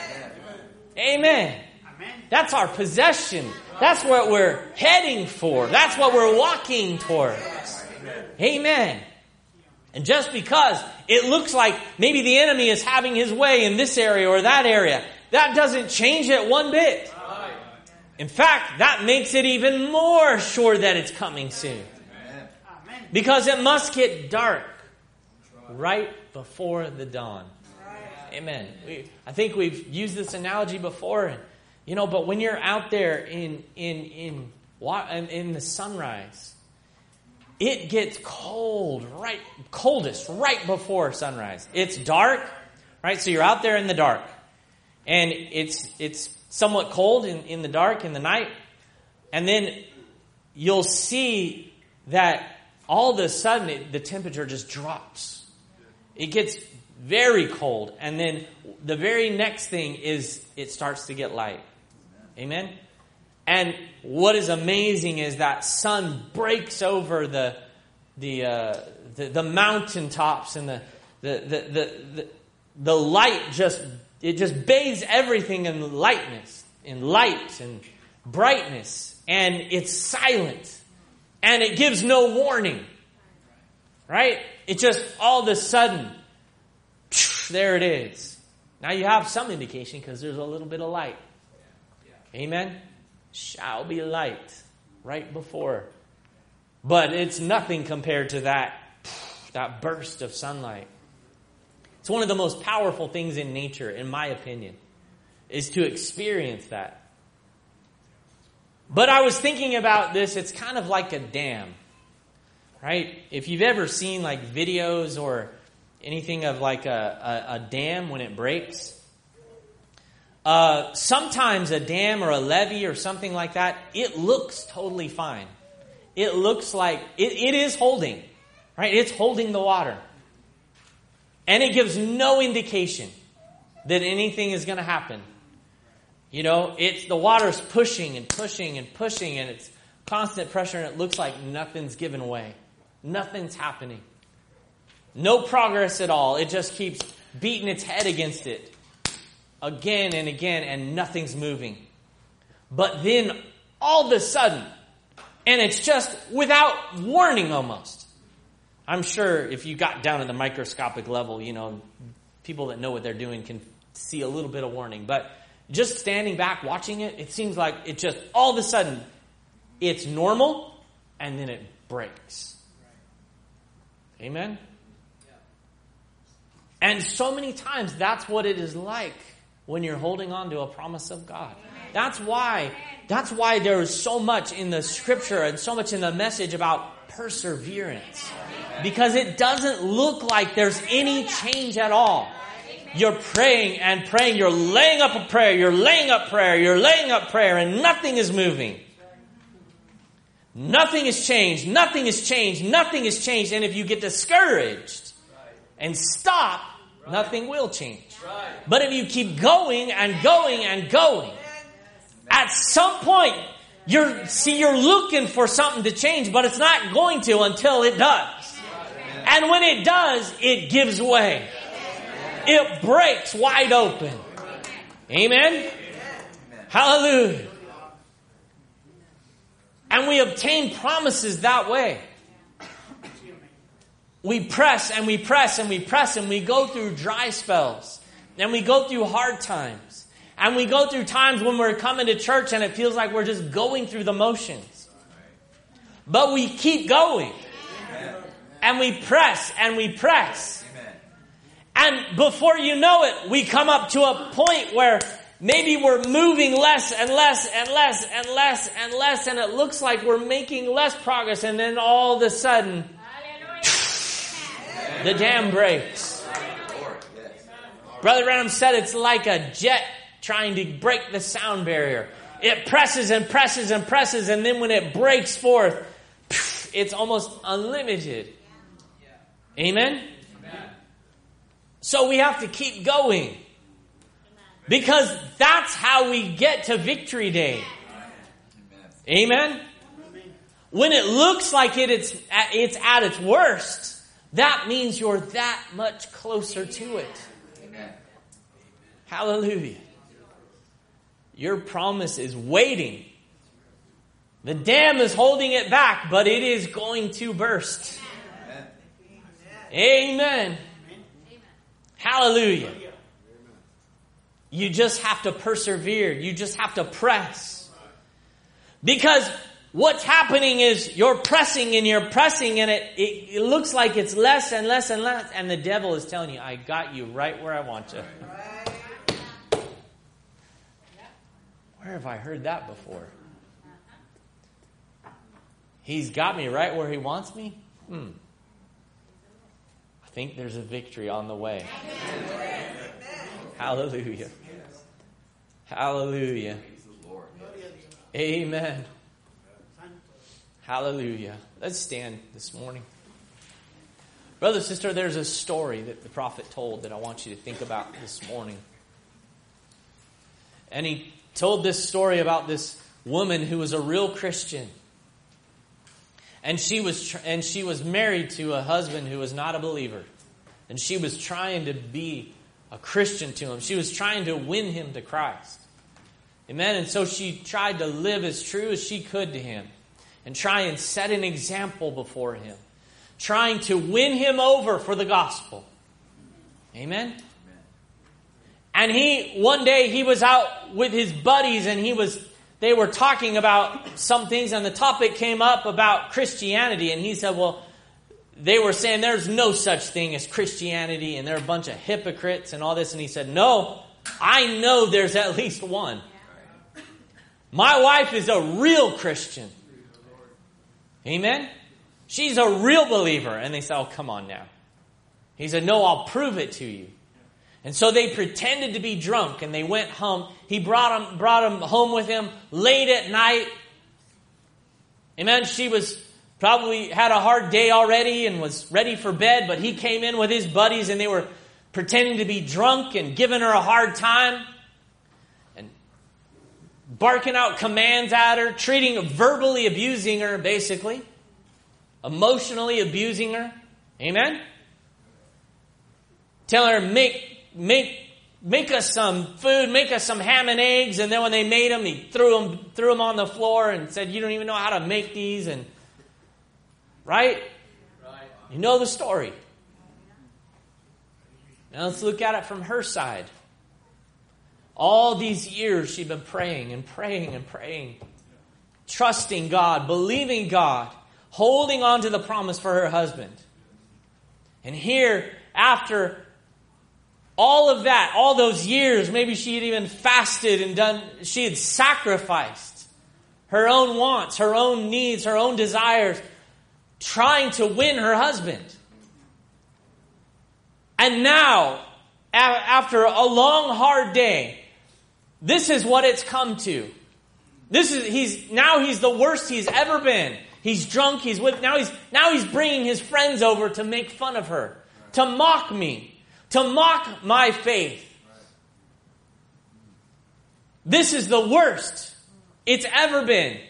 Amen. Amen. That's our possession. That's what we're heading for. That's what we're walking towards. Amen. And just because it looks like maybe the enemy is having his way in this area or that area, that doesn't change it one bit. In fact, that makes it even more sure that it's coming soon. Because it must get dark right before the dawn. Amen. I think we've used this analogy before, but when you're out there in the sunrise, it gets coldest right before sunrise. It's dark, right? So you're out there in the dark, and it's somewhat cold in the dark in the night, and then you'll see that all of a sudden the temperature just drops. It gets very cold, and then the very next thing is it starts to get light. Amen? And what is amazing is that sun breaks over the mountaintops, and the light just bathes everything in lightness, in light and brightness, and it's silent, and it gives no warning. Right? It just all of a sudden, there it is. Now you have some indication because there's a little bit of light. Amen? Shall be light right before. But it's nothing compared to that burst of sunlight. It's one of the most powerful things in nature, in my opinion, is to experience that. But I was thinking about this, it's kind of like a dam. Right? If you've ever seen like videos or anything of like a dam when it breaks, sometimes a dam or a levee or something like that, it looks totally fine. It looks like it is holding, right? It's holding the water. And it gives no indication that anything is going to happen. It's the water's pushing and pushing and pushing, and it's constant pressure, and it looks like nothing's given way. Nothing's happening. No progress at all. It just keeps beating its head against it again and again, and nothing's moving. But then all of a sudden, and it's just without warning almost. I'm sure if you got down at the microscopic level, people that know what they're doing can see a little bit of warning. But just standing back watching it, it seems like it just all of a sudden, it's normal, and then it breaks. Amen? And so many times, that's what it is like when you're holding on to a promise of God. That's why there is so much in the Scripture and so much in the message about perseverance. Because it doesn't look like there's any change at all. You're praying and praying. You're laying up a prayer. You're laying up prayer. You're laying up prayer, and nothing is moving. Nothing has changed. Nothing has changed. Nothing has changed. And if you get discouraged and stop, nothing will change. But if you keep going and going and going, at some point, you're looking for something to change, but it's not going to until it does. And when it does, it gives way. It breaks wide open. Amen? Hallelujah. And we obtain promises that way. We press and we press and we press and we go through dry spells. And we go through hard times. And we go through times when we're coming to church and it feels like we're just going through the motions. But we keep going. And we press and we press. And before you know it, we come up to a point where maybe we're moving less and less and less and less and less, and it looks like we're making less progress, and then all of a sudden, the dam breaks. Brother Branham said it's like a jet trying to break the sound barrier. It presses and presses and presses, and then when it breaks forth, it's almost unlimited. Amen? So we have to keep going. Because that's how we get to Victory Day. Amen? When it looks like it's at its worst, that means you're that much closer to it. Hallelujah. Your promise is waiting. The dam is holding it back, but it is going to burst. Amen. Hallelujah. You just have to persevere. You just have to press. Because what's happening is you're pressing and it looks like it's less and less and less. And the devil is telling you, I got you right where I want you. Where have I heard that before? He's got me right where he wants me? I think there's a victory on the way. Hallelujah. Hallelujah. Amen. Hallelujah. Let's stand this morning. Brother, sister, there's a story that the prophet told that I want you to think about this morning. And he told this story about this woman who was a real Christian. And she was married to a husband who was not a believer. And she was trying to be a Christian to him. She was trying to win him to Christ. Amen. And so she tried to live as true as she could to him. And try and set an example before him. Trying to win him over for the gospel. Amen. And one day he was out with his buddies and they were talking about some things, and the topic came up about Christianity. And he said, well, they were saying there's no such thing as Christianity and they're a bunch of hypocrites and all this. And he said, no, I know there's at least one. My wife is a real Christian. Amen? She's a real believer. And they said, oh, come on now. He said, no, I'll prove it to you. And so they pretended to be drunk and they went home. He brought him home with him late at night. Amen? She was probably had a hard day already and was ready for bed, but he came in with his buddies and they were pretending to be drunk and giving her a hard time and barking out commands at her, verbally abusing her, basically, emotionally abusing her. Amen? Telling her, make us some food, make us some ham and eggs. And then when they made them, he threw them on the floor and said, you don't even know how to make these. And right? You know the story. Now let's look at it from her side. All these years she'd been praying and praying and praying. Trusting God, believing God, holding on to the promise for her husband. And here, after all of that, all those years, maybe she had even fasted and she had sacrificed her own wants, her own needs, her own desires trying to win her husband. And now, after a long, hard day, this is what it's come to. He's the worst he's ever been. He's drunk. Now he's bringing his friends over to make fun of her, to mock me, to mock my faith. This is the worst it's ever been.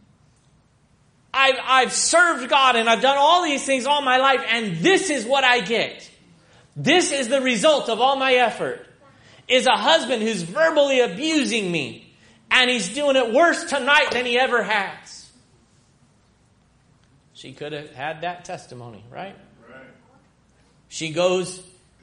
I've served God and I've done all these things all my life, and this is what I get. This is the result of all my effort, is a husband who's verbally abusing me, and he's doing it worse tonight than he ever has. She could have had that testimony, right? She goes,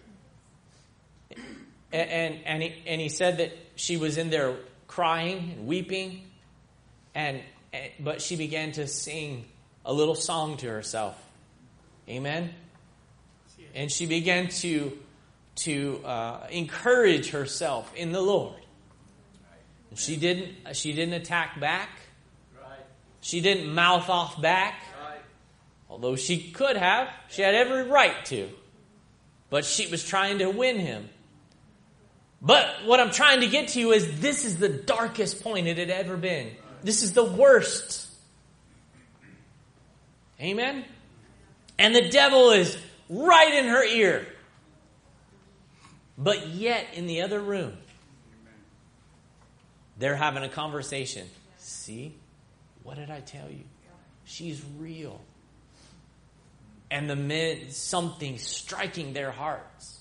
and he said that she was in there crying and weeping, but she began to sing a little song to herself. Amen? And she began to encourage herself in the Lord. And she didn't attack back. She didn't mouth off back. Although she could have. She had every right to. But she was trying to win him. But what I'm trying to get to you is this is the darkest point it had ever been. This is the worst. Amen? And the devil is right in her ear. But yet, in the other room, they're having a conversation. See? What did I tell you? She's real. And the men, something striking their hearts.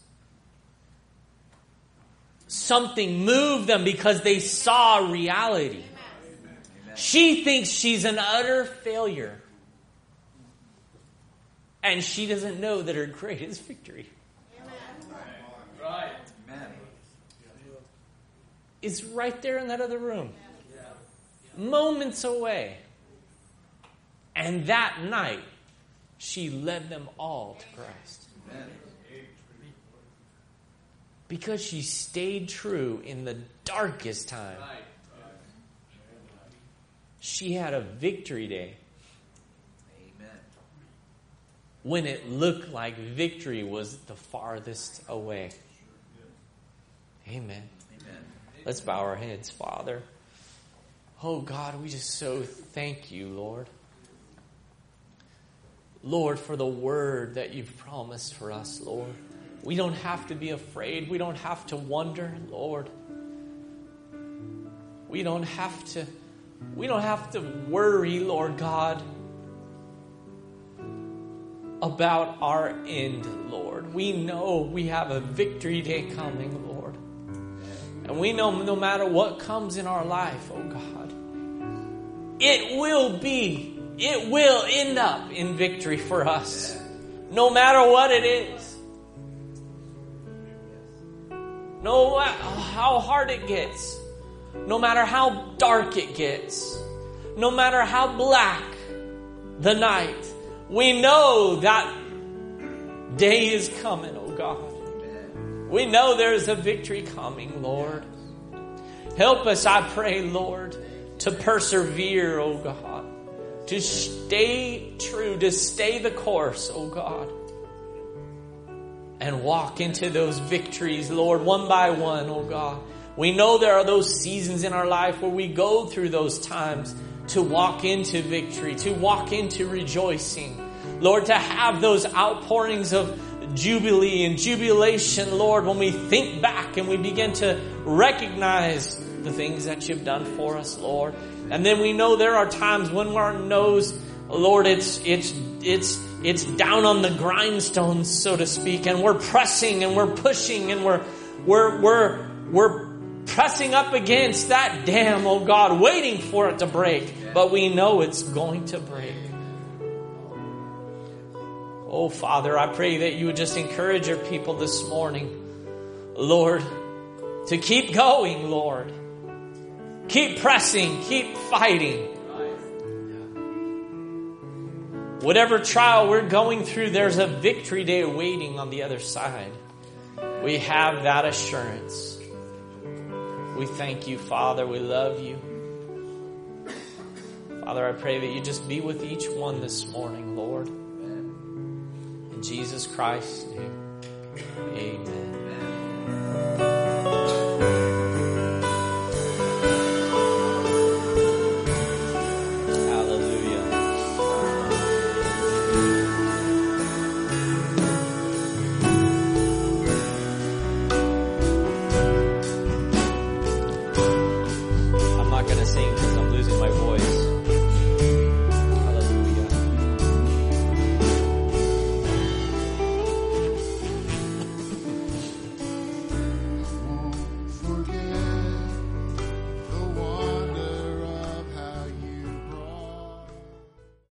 Something moved them because they saw reality. She thinks she's an utter failure. And she doesn't know that her greatest victory is right there in that other room. Moments away. And that night, she led them all to Christ. Because she stayed true in the darkest time. She had a victory day. When it looked like victory was the farthest away. Amen. Let's bow our heads, Father. Oh God, we just so thank you, Lord. Lord, for the word that you've promised for us, Lord. We don't have to be afraid. We don't have to wonder, Lord. We don't have to worry, Lord God, about our end, Lord. We know we have a victory day coming, Lord. And we know no matter what comes in our life, oh God, it will end up in victory for us. No matter what it is. No matter how hard it gets. No matter how dark it gets. No matter how black the night. We know that day is coming, oh God. We know there's a victory coming, Lord. Help us, I pray, Lord, to persevere, oh God. To stay true, to stay the course, oh God. And walk into those victories, Lord, one by one, oh God. We know there are those seasons in our life where we go through those times to walk into victory, to walk into rejoicing. Lord, to have those outpourings of jubilee and jubilation, Lord, when we think back and we begin to recognize the things that you've done for us, Lord. And then we know there are times when our nose, Lord, it's down on the grindstones, so to speak, and we're pressing and we're pushing and we're pressing up against that dam, oh God, waiting for it to break. But we know it's going to break. Oh, Father, I pray that you would just encourage your people this morning, Lord, to keep going, Lord. Keep pressing, keep fighting. Whatever trial we're going through, there's a victory day waiting on the other side. We have that assurance. We thank you, Father. We love you. Father, I pray that you just be with each one this morning, Lord. In Jesus Christ's name, amen.